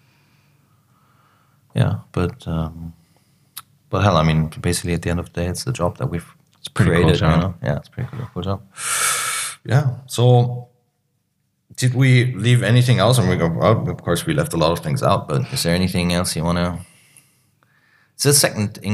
[SPEAKER 2] Yeah, but um, but hell, I mean, basically, at the end of the day, it's the job that we've
[SPEAKER 3] it's pretty
[SPEAKER 2] created.
[SPEAKER 3] Cool job.
[SPEAKER 2] You know? Yeah, it's pretty cool job. Yeah. So, did we leave anything else? And we go. Well, of course, we left a lot of things out. But is there anything else you want to? It's the second English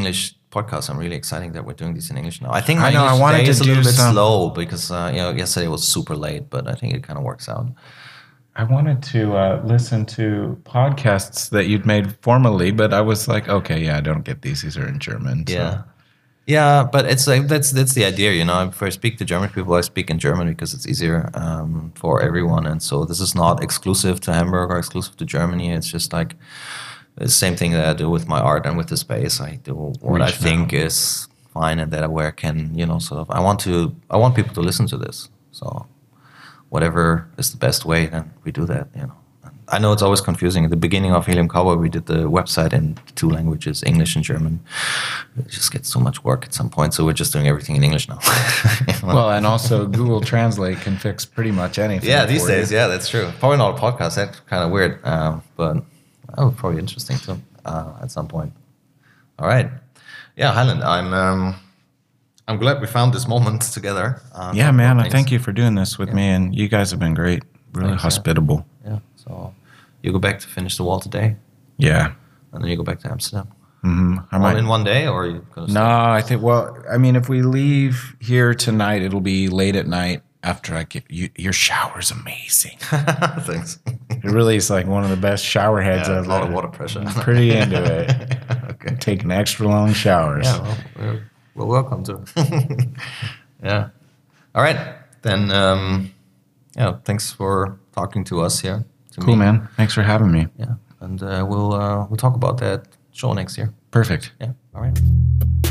[SPEAKER 2] podcasts. I'm really excited that we're doing this in English now. I think my
[SPEAKER 3] I know,
[SPEAKER 2] English
[SPEAKER 3] I wanted
[SPEAKER 2] today
[SPEAKER 3] to
[SPEAKER 2] is a little
[SPEAKER 3] do
[SPEAKER 2] bit
[SPEAKER 3] some-
[SPEAKER 2] slow because uh, you know yesterday was super late, but I think it kind of works out.
[SPEAKER 3] I wanted to uh, listen to podcasts that you'd made formerly, but I was like, okay, yeah, I don't get these. These are in German. So.
[SPEAKER 2] Yeah. Yeah, but it's like that's that's the idea, you know. If I speak to German people, I speak in German because it's easier um, for everyone, and so this is not exclusive to Hamburg or exclusive to Germany. It's just like the same thing that I do with my art and with the space. I do what I
[SPEAKER 3] Reach
[SPEAKER 2] think
[SPEAKER 3] out.
[SPEAKER 2] is fine, and that I where I can, you know, sort of. I want to I want people to listen to this. So whatever is the best way, then we do that, you know. I know it's always confusing. At the beginning of Helium Cowboy, we did the website in two languages, English and German. It just gets so much work at some point, so we're just doing everything in English now.
[SPEAKER 3] Well, and also Google Translate can fix pretty much anything.
[SPEAKER 2] yeah, these
[SPEAKER 3] for
[SPEAKER 2] days,
[SPEAKER 3] you.
[SPEAKER 2] yeah, that's true. Probably not a podcast. That's kind of weird, um, but oh, probably interesting too uh, at some point. All right, yeah, Highland. I'm um, I'm glad we found this moment together. Uh,
[SPEAKER 3] Yeah, man. I thank you for doing this with me, and you guys have been great. Really
[SPEAKER 2] Thanks, yeah.
[SPEAKER 3] hospitable.
[SPEAKER 2] Yeah, so you go back to finish the wall today,
[SPEAKER 3] Yeah.
[SPEAKER 2] and then you go back to Amsterdam.
[SPEAKER 3] hmm I
[SPEAKER 2] All
[SPEAKER 3] might.
[SPEAKER 2] in one day, or are you gonna
[SPEAKER 3] No, I think. Well, I mean, if we leave here tonight, it'll be late at night after I get you. Your shower's amazing.
[SPEAKER 2] Thanks.
[SPEAKER 3] It really is like one of the best shower heads
[SPEAKER 2] Yeah, a
[SPEAKER 3] I've
[SPEAKER 2] lot of
[SPEAKER 3] ever-
[SPEAKER 2] water pressure.
[SPEAKER 3] I'm pretty into it.
[SPEAKER 2] Okay.
[SPEAKER 3] Taking extra long showers.
[SPEAKER 2] Yeah, well, we're, we're welcome to. Yeah. All right. Then, um, yeah, thanks for talking to us here. To
[SPEAKER 3] Cool,
[SPEAKER 2] me.
[SPEAKER 3] man. Thanks for having me.
[SPEAKER 2] Yeah. And uh, we'll uh, we'll talk about that show next year.
[SPEAKER 3] Perfect.
[SPEAKER 2] Yeah. All right.